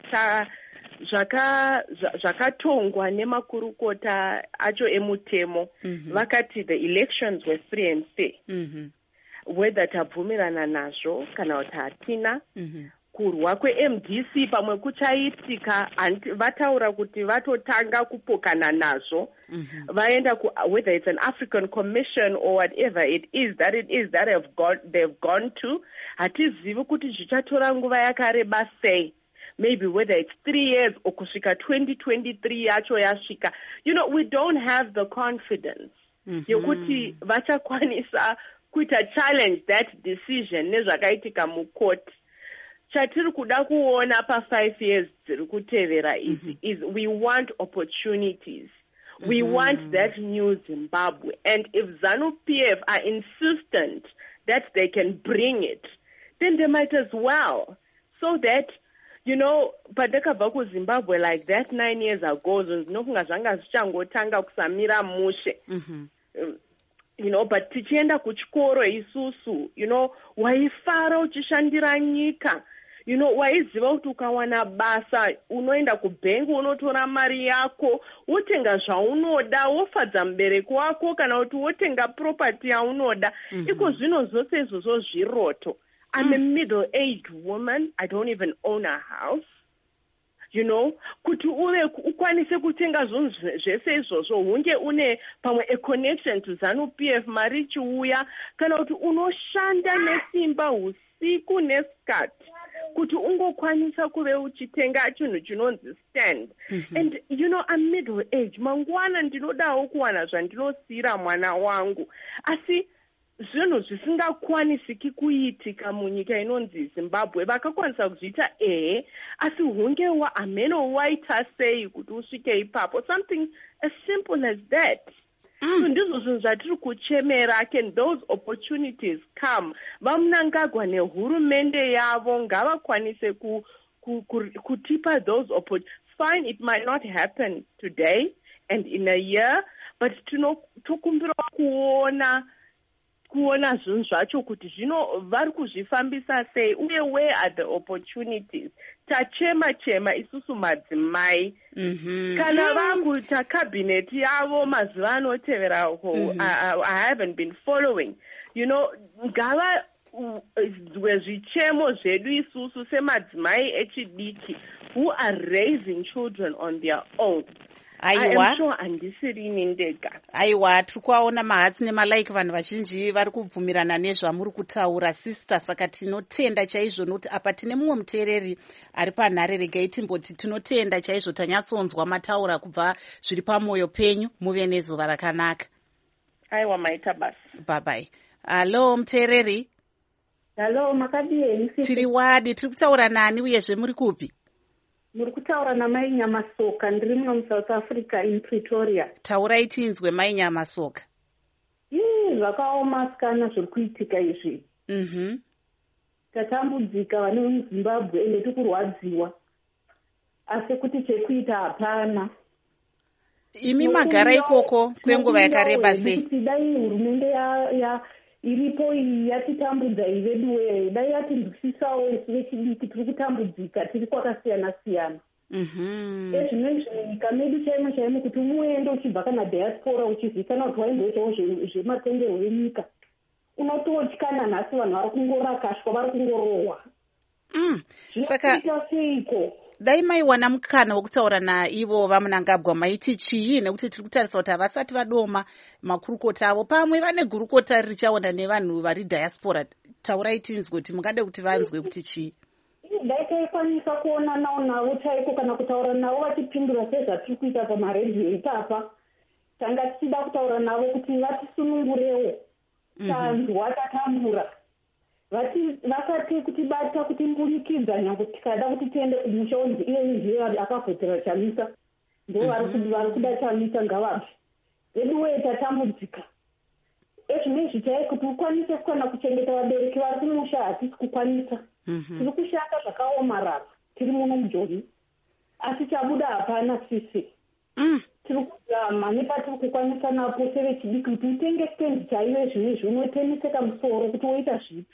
zvakatongwa nemakurukota acho emutemo, vakati the elections were free and fair. Whether tabvumirana nazvo kana kuti hatina, kurwa kweMDC pamwe kuchaitika, vataura kuti vatotanga kupokana nazvo, vaenda whether it's an African Commission or whatever it is that they've gone to, hatizivi kuti zvichatora nguva yakareba sei. Maybe whether it's 3 years or kusvika 2023 yacho yasvika. You know, we don't have the confidence yokuti vachakwanisa kuita challenge that decision nezvakaitika mucourt. Chatiri kuda kuona pa5 years dziri kutevera is we want opportunities. We want that new Zimbabwe. And if ZANU-PF are insistent that they can bring it, then they might as well. So that, you know, padakabva kuZimbabwe like that 9 years ago, zvinofunga zvanga zvichangotanga kusamira mushe. You know, but tichienda kuchikoro isusu, you know, waifara uchishandira nyika. you know, waiziva kuti ukawana basa unoenda kubhengi unotora mari yako wotenga zvaunoda wofadza mubereki wako kana kuti wotenga property yaunoda. Iko zvino zvose izvozvo zviroto. I'm a middle-aged woman. I don't even own a house. You know, kuti uve ukwanise kutenga zvinhu zvese izvozvo hunge une pamwe a connection to ZANU-PF mari chiuya kana kuti unoshanda nesimba usiku nesikati kuti ungokwanisa kuve uchitenga chinhu chinonzi stand. And you know, I'm middle age. Mangwana ndinodawo kuwana zvandinosira mwana wangu. Asi zvinhu zvisingakwanisiki kuitika munyika inonzi Zimbabwe vakakwanisa kuzviita asi hungewa hameno waita sei kuti usvike ipapo, something as simple as that. So ndizvo zvinhu zvatiri kuchemera. Can those opportunities come? VaMnangagwa nehurumende yavo ngavakwanise kutipa those opportunities. Fine, it might not happen today and in a year, but tokumbira kuona zvinhu zvacho kuti zvino vari kuzvifambisa sei uye where are the opportunities. Tachema isusu madzimai kana vakuita cabinet yavo mazuva anoteveraho. I haven't been following, you know, ngava zvichemo zvedu isusu semadzimai echidiki who are raising children on their own. Aiwa, tiri kuaona mahatsi nemalaiki vanhu vazhinji vari kubvumirana nezvamuri kutaura sister. Saka tinotenda chaizvo nokuti apa tine mumwe muteereri ari panhare. Regai timboti tinotenda chaizvo tanyatsonzwa mataura kubva zviri pamwoyo penyu. Muve nezuva rakanaka. Aiwa, maita basa. Bye. Hello muteereri. Hello, makadii? Tiri wadi. Tiri kutaura nani uyezve muri kupi? Muri kutaura naMai Nyamasoka, ndiri muno muSouth Africa in Pretoria. Taurai tinzwe Mai Nyamasoka. Zvakaoma sikana zviri kuitika izvi. Tatambudzika vane muZimbabwe ende tikurwadziwa. Asi kuti chekuita hapana. Imi magara ikoko kwenguva yakareba sei? Dai hurumende iripo yatitambudza iveduwe, dai yatinzwisisawo isu vechidiki tiri kutambudzika, tiri kwakasiyana siyana. Ezvimwe zvenyika medu chaimo kuti muende uchibva kana diaspora uchizivikanwa kuti waimboitawo zvematenderwo enyika, unototyana nhasi vanhu vari kungorakashwa, vari kungorohwa. Saka seiko dai maiwana mukana wokutaura naivo vaMnangagwa maiti chii? Nekuti tiri kutarisa kuti havasati vadoma makurukota avo, pamwe vane gurukota richaona nevanhu vari diaspora. Taurai tinzwe kuti mungade kuti vanzwe kuti chii. Dai taikwanisa kuonanawo navo chaiko kana kutaura navo vachipindura sezvatiri kuita pamaredhiyo ipapa. Tanga tichida kutaura navo kuti vatisunungurewo, tanzwa tatambura. Vakati kutibata kutimbunikidza nyange tikada kuti tiende kumusha onzi iye ndiye akavhotera Chamisa, ndo vari kuda Chamisa ngavabve. Veduwe tatambudzika. Ezvimwe zvichai kuti ukwanise kukwana kuchengeta vabereki vari kumusha hatisi kukwanisa. Tiri kushanda zvakaomarara, tiri muno muJoni. Asi chabuda hapana sisi. Tiri kuzama nepatiri kukwanisa napo sevechidiki kuti utenge stendi chaiyo zvimwe zvinotemiseka musoro kuti woita zvipi.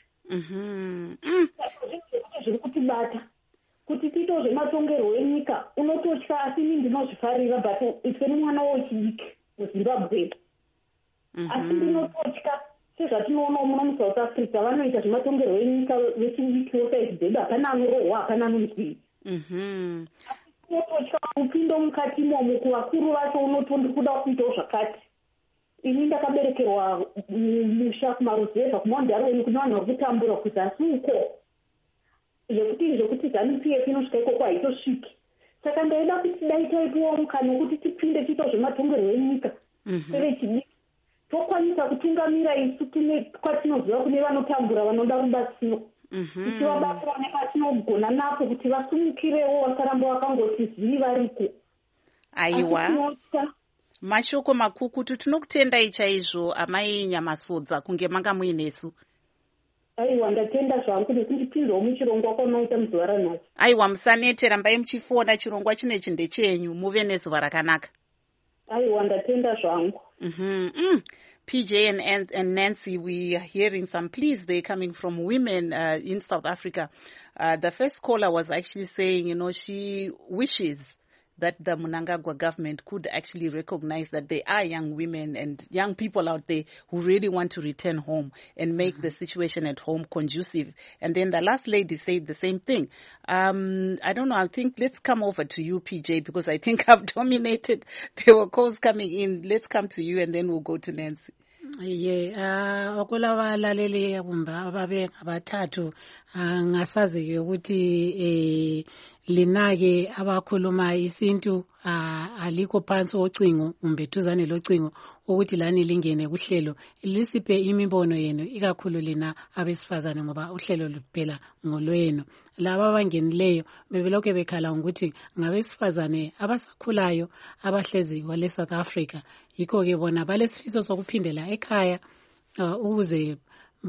Zviri kutibata kuti tiito zvematongerwo enyika unototya, asi ini ndinozvifarira, but ife mwana wechidiki muZimbabwe. Asi ndinototya sezvatinoona muno muSouth Africa vanoita zvematongerwo enyika vechidiki vosaizidhedu, hapana anorohwa, hapana anonzwi. Unototya upindo mukati imomo kuvakuru vacho unototi kuda kuitawo zvakati. Ini ndakaberekerwa musha kumaruzevha kumandariweni kune vanhu vari kutambura kuzasi uko, zvekuti ZANU-PF inosvika ikoko haitosviki. Saka ndaida kuti dai taipiwa mukana wekuti tipinde tiito zvematongerwo enyika sevechidiki, tokwanisa kutungamira isu kwatinoziva kune vanotambura vanoda rubatsiro, tichivabatsira nepatinogona napo kuti vasimukirewo vasaramba vakangoti zii variko. Aiwa, mashoko makukutu. Tinokutendai chaizvo Amai Nyamasodza kunge manga muinesu. Aiwa, ndatenda zvangu nekundipinzawo muchirongwa kwamaita muzuva ranhasi. Aiwa, musanete, rambai muchifona, chirongwa chinechi ndechenyu. Muve nezuva rakanaka. Aiwa, ndatenda zvangu. PJ and Nancy, we are hearing some pleas there coming from women in South Africa. The first caller was actually saying, she wishes that the Mnangagwa government could actually recognize that there are young women and young people out there who really want to return home and make the situation at home conducive. And then the last lady said the same thing. I don't know. I think let's come over to you, PJ, because I think I've dominated. There were calls coming in. Let's come to you and then we'll go to Nancy. Okulabalaleli kumba ababe abathathu ngasazi ukuthi linake abakhuluma isintu alikho phansi ocingo kumbe duzane locingo ukuthi lani lingene kuhlelo lisiphe imibono yenu ikakhulu lina abesifazane ngoba uhlelo luphela ngolwenu laba abangenileyo bebelokho bekhala ukuthi ngabesifazane abasakhulayo abahlezi kwale South Africa yikho ke bona balesifiso sokuphindela ekhaya ukuze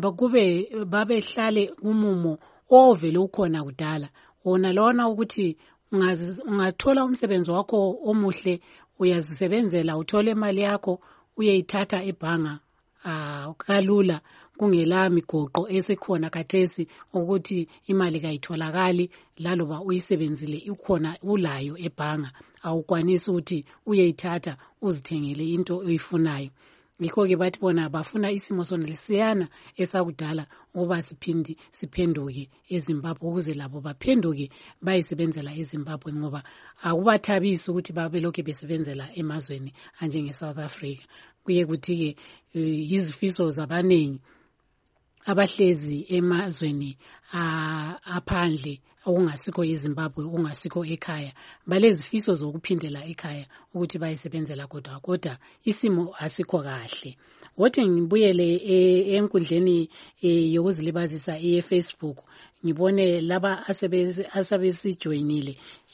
babehlale umumo ovele ukhona kudala wona lona ukuthi ungathola umsebenzi wakho omuhle uyazisebenzela uthole imali yakho uyeyithatha ebhanga kalula kungela migoqo esikhona kathesi ukuthi imali kayitholakali laloba uyisebenzile ikhona ulayo ebhanga awukwanisi ukuthi uyeyithatha uzithengele into oyifunayo. Yikho ke bathi bona bafuna isimo sona lesiyana esakudala ngoba siphenduke eZimbabwe ukuze labo baphenduke bayisebenzela eZimbabwe ngoba akubathabisi ukuthi babe lokho besebenzela emazweni anjenge South Africa. Kuye kuthi ke izifiso zabanengi abahlezi emazweni aphandle okungasikho eZimbabwe okungasikho ekhaya balezifiso zokuphindela ekhaya ukuthi bayisebenzela kodwa isimo asikho kahle. Wothi ngibuyele enkundleni yokuzilibazisa eFacebook ngibone laba asebesijoinile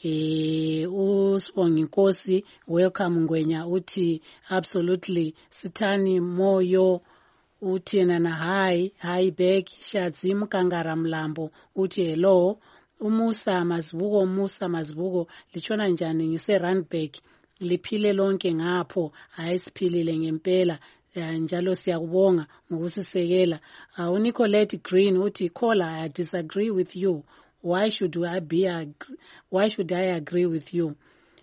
uSibonga Inkosi welcome Ngwenya uthi absolutely Sithani Moyo uthi na hi back Shadzi Mkangara Mlambo uthi hello Musa Mazibuko lichona njani ngise Randburg liphile lonke ngapho ayisiphilile ngempela njalo siyakubonga ngokusisekela. uNicolette Green uthi caller I disagree with you. Why should I agree with you?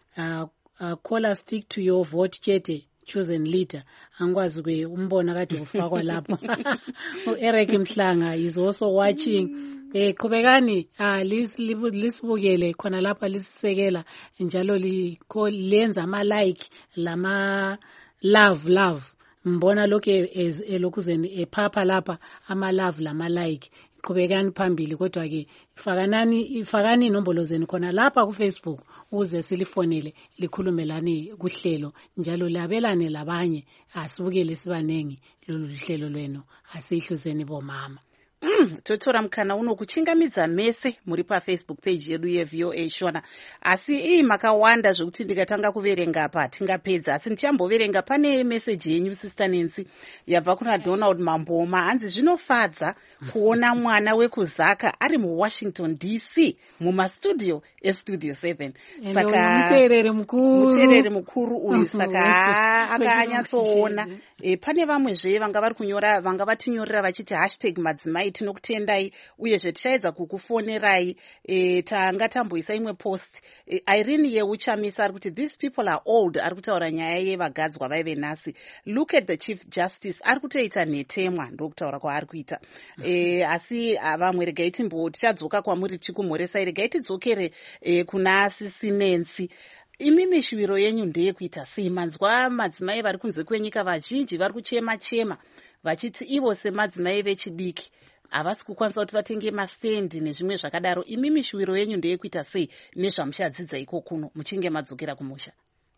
Caller stick to your vote Chete chosen leader. Angwazi kwe umbona kade ufakwa lapho. Eric Mhlanga is also watching. Qhubekani lisibukele khona lapha lisisekela njalo lenza ama like lama love mbona lokho elokuzeni ephapha lapha ama love lama like qhubekani phambili kodwa ke ifakani inombolo zenu khona lapha ku Facebook uze silifonele likhulumelani kuhlelo njalo labelane labanye asibukele sibanengi lolu hlelo lwenu asihluzeni bomama. Totora Mkana unokuchingamidza mese muri pa Facebook page yedu yeVOA Shona asi makawanda zvokuti ndikatanga kuverenga apa tingapedza asi ndichamboverenga pane message yenyu Sister Nancy yabva kuna Donald Mamboma hanzi zvinofadza kuona mwana wekuzaka ari muWashington DC mumastudio eStudio 7 saka muterere mukuru uyu saka akanyatsoona pane vamwezve vanga vari kunyora vanga vatinyorera vachiti #madzimai tinokutendai uyezve tichaedza kukufonerai tanga tamboisa imwe post Irene yeuchamisa ari kuti these people are old ari kutaura nyaya yevagadzwa vaive nhasi look at the Chief Justice ari kutoita nhetemwa ndokutaura kwaari kuita asi vamwe regai tichadzoka kwamuri tichikumhoresai regai tidzokere kuna Sisi Nancy. Imi mishuviro yenyu ndeyekuita sei? Manzwa madzimai vari kunze kwenyika vazhinji vari kuchema vachiti ivo semadzimai vechidiki havasi kukwanisa kuti vatenge mastendi nezvimwe zvakadaro. Imi mishuviro yenyu ndeyekuita sei nezvamuchadzidza iko kuno muchinge madzokera kumusha?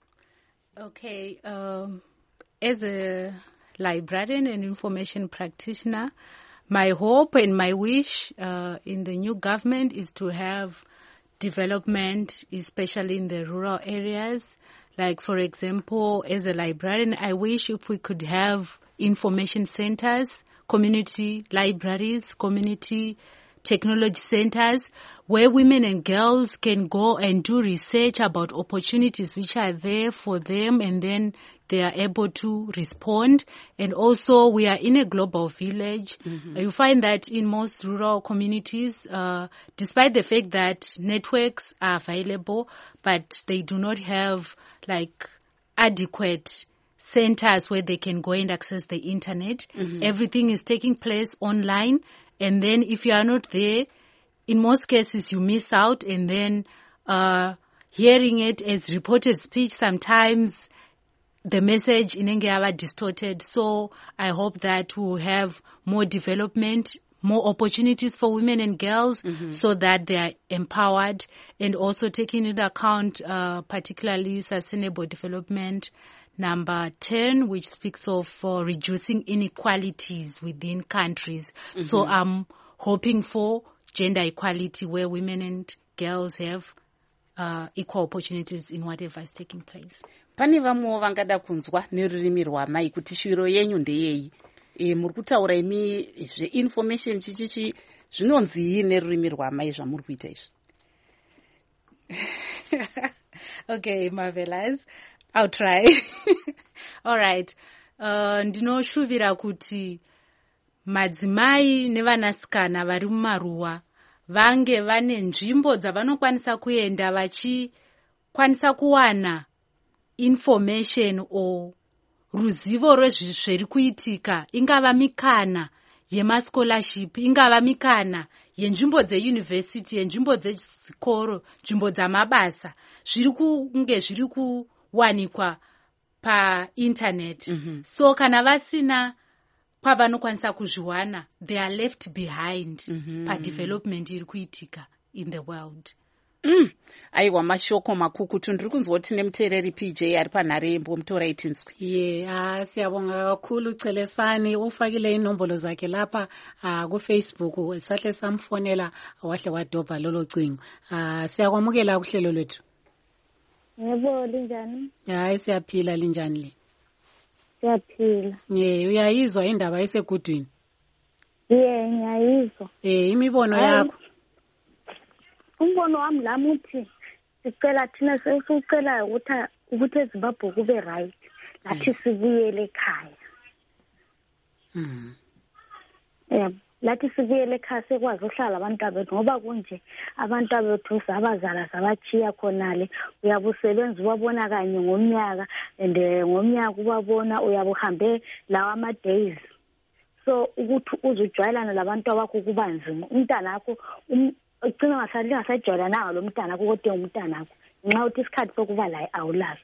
Okay, as a librarian and information practitioner, my hope and my wish in the new government is to have development, especially in the rural areas. Like, for example, as a librarian, I wish if we could have information centers, community libraries, community technology centers, where women and girls can go and do research about opportunities which are there for them and then they are able to respond. And also we are in a global village. You find that in most rural communities, despite the fact that networks are available, but they do not have like adequate centers where they can go and access the internet. Everything is taking place online. And then if you are not there, in most cases you miss out, and then hearing it as reported speech, sometimes the message inenge distorted. So I hope that we'll have more development, more opportunities for women and girls so that they are empowered, and also taking into account particularly sustainable development number 10, which speaks of reducing inequalities within countries. So I'm hoping for gender equality where women and girls have equal opportunities in whatever is taking place. Pane vamwewo vangada kunzwa nerurimi rwamai kuti shiro yenyu ndeyei. Muri kutaura imi zve-information chichichi zvinonzi nerurimi rwamai zvamuri kuita izvi. Okay, marvelous. I'll try. All right. Ndinoshuvira kuti madzimai nevanasikana vari mumaruwa vange vane nzvimbo dzavanokwanisa kuenda vachikwanisa kuwana information o ruzivo rwezviri kuitika, ingava mikana yemascholarship, ingava mikana yenzvimbo dzeuniversity, yenzvimbo dzezvikoro, nzvimbo dzamabasa, zviri kunge zviri kuwanikwa painternet. So kana vasina kwavanokwanisa kuzviwana, they are left behind padevelopment iri kuitika in the world. Aiwa, mashoko makukutu. Ndiri kunzwa kuti nemuteereri PJ ari panhare mbomutora itinzwi. Siyabonga kakhulu Celesani, ufakile inombolo zakhe lapha kuFacebook, sahle samfonela wahle wadobha lolo cingo. Siyakwamukela kuhlelo lwethu. Yebo, linjani? Hayi, siyaphila. Linjani le? Siyaphila. Uyayizwa indaba esegudwini? Ngiyayizwa. Imibono yakho? Umbono wami lami uthi sicela thina sesicela ukuthi eZimbabwe kube right, lathi sibuyele ekhaya. Lathi sibuyele ekhaya sekwazi uhlala abantu bethu, ngoba kunje abantu bethu sabazala sabachiya khonale, uyabusebenza ubabona kanye ngomnyaka, and ngomnyaka ubabona uyabuhambe lawa ama-days. So ukuthi uzujwayelana labantu abakho kuba nzima. Umntana wakho ugcina ngasajwayelana lo mntana wakho kodwa umntana wakho nxa uthi isikhathi sokuba la awulazi.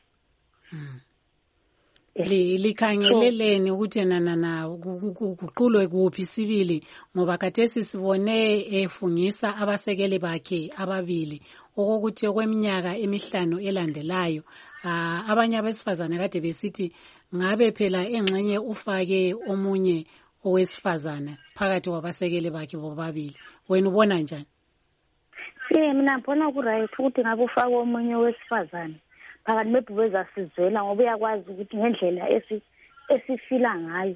Likhangeleleni ukuthi kuqulwe kuphi sibili, ngoba khathesi sibone efungisa abasekeli bakhe ababili okokuthi okweminyaka emihlanu elandelayo. Abanye abesifazane kade besithi ngabe phela engxenye ufake omunye owesifazane phakathi kwabasekeli bakhe bobabili. Wena ubona njani? Mina ngibona ku-right ukuthi ngabe ufake omunye owesifazane phakathi mebhubezi asizwela, ngoba uyakwazi ukuthi ngendlela esifila ngayo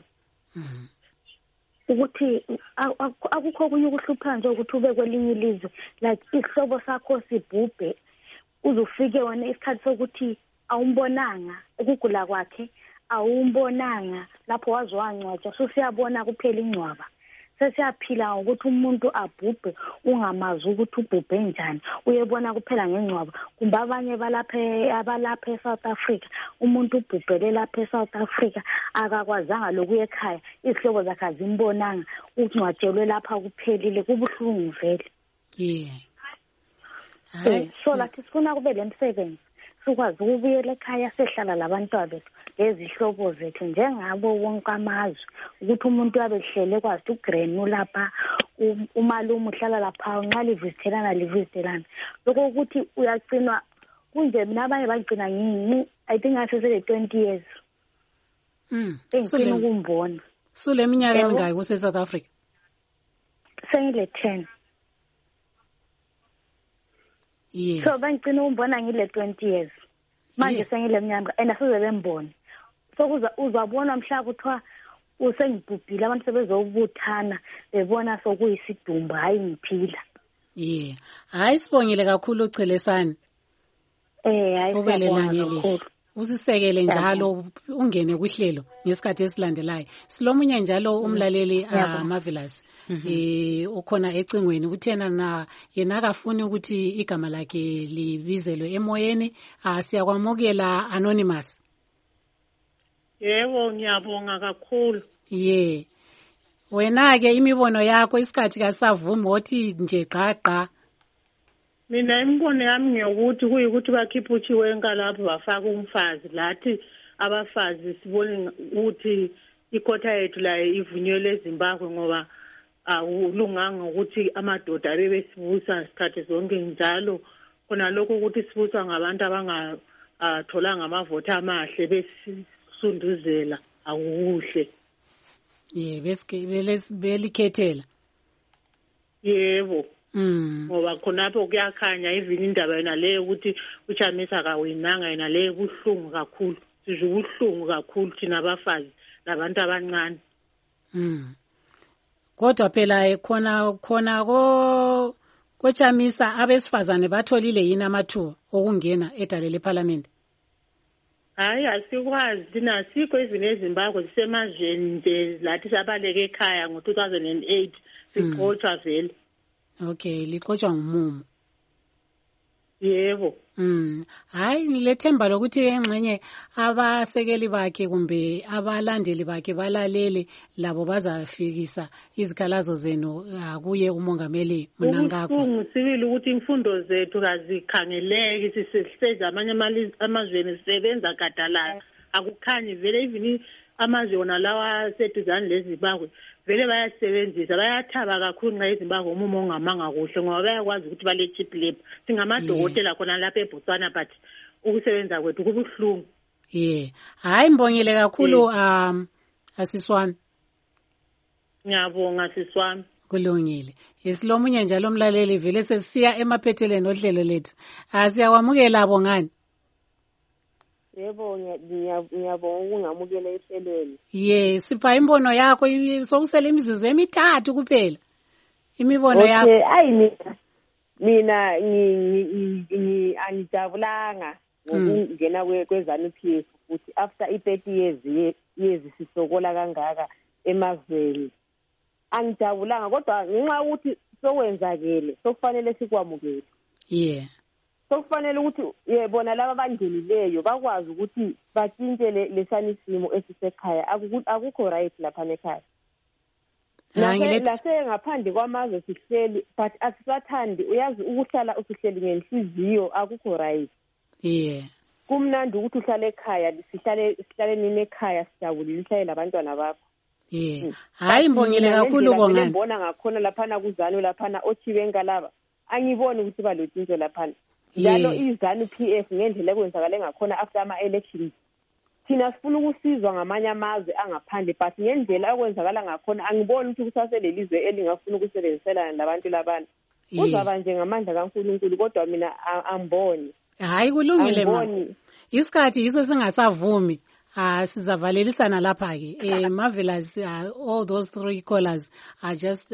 ukuthi akukho kunye ukuhlupha nje ukuthi ube kwelinye ilizwe, like isihlobo sakho sibhubhe uzufike wena isikhathi sokuthi awumbonanga ukugula kwakhe, awumbonanga lapho waze wangcwatshwa. So siyabona kuphela ingcwaba, sesiyaphila ngokuthi umuntu abhubhe ungamazi ukuthi ubhubhe njani, uyebona kuphela ngengcwaba. Kumbe abanye abalapha eSouth Africa, umuntu ubhubhele lapha eSouth Africa akakwazanga lokuya ekhaya, izihlobo zakhe azimbonanga, ungcwatshelwe lapha kuphelile, kubuhlungu vele. So lathi sifuna kube le msebenzi, sikwazi ukubuyela ekhaya sehlala labantwana bethu lezihlobo zethu njengabo wonke amazwe, ukuthi umuntu abehlele kwazi uGrenu lapha, umalume uhlala lapha, nxa livizitelana lokho ukuthi uyagcinwa kunje. Mina abanye bagcina I think asesele 20 years engicina ukumbona. Sule minyaka emingaki kuse South Africa? Sengile 10. So bangicina umbona ngile 20 years. Manje sengile minyaka and asize bembona. So uzabona mhla kuthiwa usengibhubhile, abantu sebezobuthana bebona sokuyisidumbu, hayi ngiphila. Hayi sibongile kakhulu Celesani. Hayi ubele langelihle. usisekele njalo ungene kuhlelo ngesikhathi esilandelayo. Silomunye njalo umlaleli Marvelous ukhona ecingweni uthena na yena akafuni ukuthi igama lakhe libizelwe emoyeni. Siyakwamukela Anonymous. Yebo, ngiyabonga kakhulu. Wena ke imibono yakho isikhathi kasavumi wothi nje gqa. Mina imibono yami ngiyokuthi kuyikuthi bakhipha uChiwenga lapho bafaka umfazi lathi abafazi sibone ukuthi ikhotha yethu la ivunyelwe eZimbabwe ngoba awulunganga ukuthi amadoda abebesibusa isikhathi zonke njalo khona lokho ukuthi sibuswa ngabantu abangatholanga amavoti amahle besisunduzela akuhle. Belikhethela. Yebo. Ngoba khonapho kuyakhanya even indaba yona leyo ukuthi uChamisa kawinanga yena leyo kuhlungu kakhulu. Sizwe ubuhlungu kakhulu thina abafazi labantu abancane. Kodwa phela khona koChamisa abesifazane batholile yini amathuba okungena edale leParliament? Hayi asikwazi thina asikho even eZimbabwe sisemazweni nje lathi sabaleke ekhaya ngo2008 siqotshwa vele. Okay, liqotshwa ngumumo. Yebo. Hayi ngilethemba lokuthi engxenye abasekeli bakhe kumbe abalandeli bakhe balalele labo bazafikisa izikhalazo zenu kuye umongameli Mnangagwa. Ubuntu sibili ukuthi imfundo zethu kazikhangeleki siseze amanye amazweni sisebenza gadalala akukhanyi vele even amazwe wona lawa seduzane leZimbabwe vele bayasebenzisa bayathaba kakhulu nxa eZimbabwe umumo ongamanga kuhle ngoba bayakwazi ukuthi bale cheap labor singamadokotela khona lapha eBotswana but ukusebenza kwethu kubuhlungu. Hayi mbongile kakhulu asiswami. Ngiyabonga siswami. Kulungile. Isilomunye njalo umlaleli vele sesiya emaphetheleni ohlelo lethu. Siyakwamukela abongani. Yebo ngiyabonga ukungamukela ehlelweni. Sipha imbono yakho sokusele imizuzu emithathu kuphela. Imibono yakho. Ayi mina angijabulanga ngokungena kweZANU-PF futhi after 30 years sisokola kangaka emazweni. Angijabulanga kodwa ngenxa ukuthi sokwenzakele sokufanele sikwamukele. Sokufanele ukuthi yebona laba abangenileyo bakwazi ukuthi batshintshe lesanisimo esisekhaya akukho right lapha ekhaya. Lase ngaphandle kwamazwe sihleli but asisathandi uyazi ukuhlala usihleli ngenhliziyo akukho right. Kumnandi ukuthi uhlale ekhaya sihlale nini ekhaya sijabulile uhlale labantwana bakho. Hayi mbongile kakhulu bongani. Ngibona ngakhona laphana kuZANU laphana oChiwenga laba angiboni ukuthi balotshintsho laphana. Njalo iZANU-PF ngendlela ekwenzakale ngakhona after ama-elections thina sifuna ukusizwa ngamanye amazwe angaphandle but ngendlela ekwenzakala ngakhona angiboni ukuthi kusaselelizwe elingafuna ukusebenziselana labantu labana. Kuzaba nje ngamandla kaNkulunkulu kodwa mina angiboni. Hayi kulungile mama. Isikhathi yiso singasavumi. Sizavalelisana lapha ke. Marvelous, all those three callers are just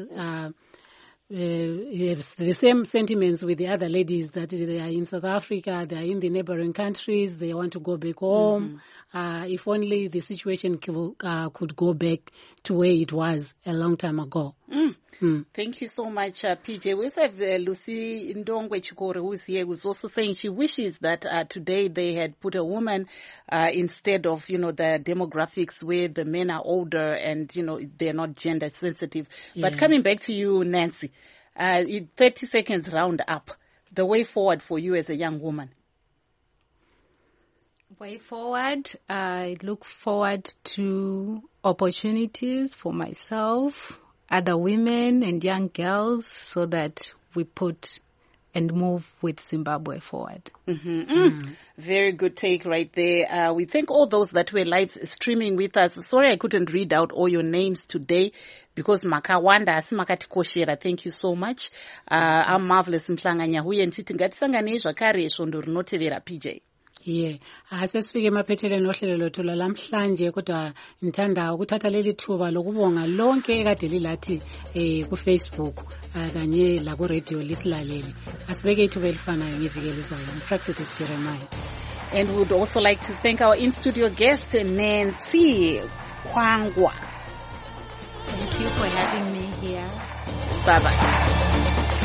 the same sentiments with the other ladies that they are in South Africa, they are in the neighboring countries, they want to go back home. If only the situation could go back to where it was a long time ago. Thank you so much, PJ. We have Lucy Ndongwe Chikore, who is here, who's also saying she wishes that today they had put a woman instead of, the demographics where the men are older and, they're not gender sensitive. But coming back to you, Nancy, 30 seconds round up, the way forward for you as a young woman. Way forward, I look forward to opportunities for myself, other women and young girls so that we put and move with Zimbabwe forward. Very good take right there. We thank all those that were live streaming with us. Sorry I couldn't read out all your names today because makawanda asimakati koshera. Thank you so much. I'm Marvelous Mhlanganya huye ntiti ngatisangane zvakare svondo rinotevera PJ. Sesifike emaphethelweni ohlelo lwethu lwalamhlanje, kodwa ngithanda ukuthatha leli thuba lokubonga lonke ekade lilathi ku-Facebook kanye laku-radio lisilalele. Asibeke ithuba elifanayo ngeviki elizayo. Praxitis Jeremiah. And we would also like to thank our in-studio guest, Nancy Kwangwa. Thank you for having me here. Bye-bye.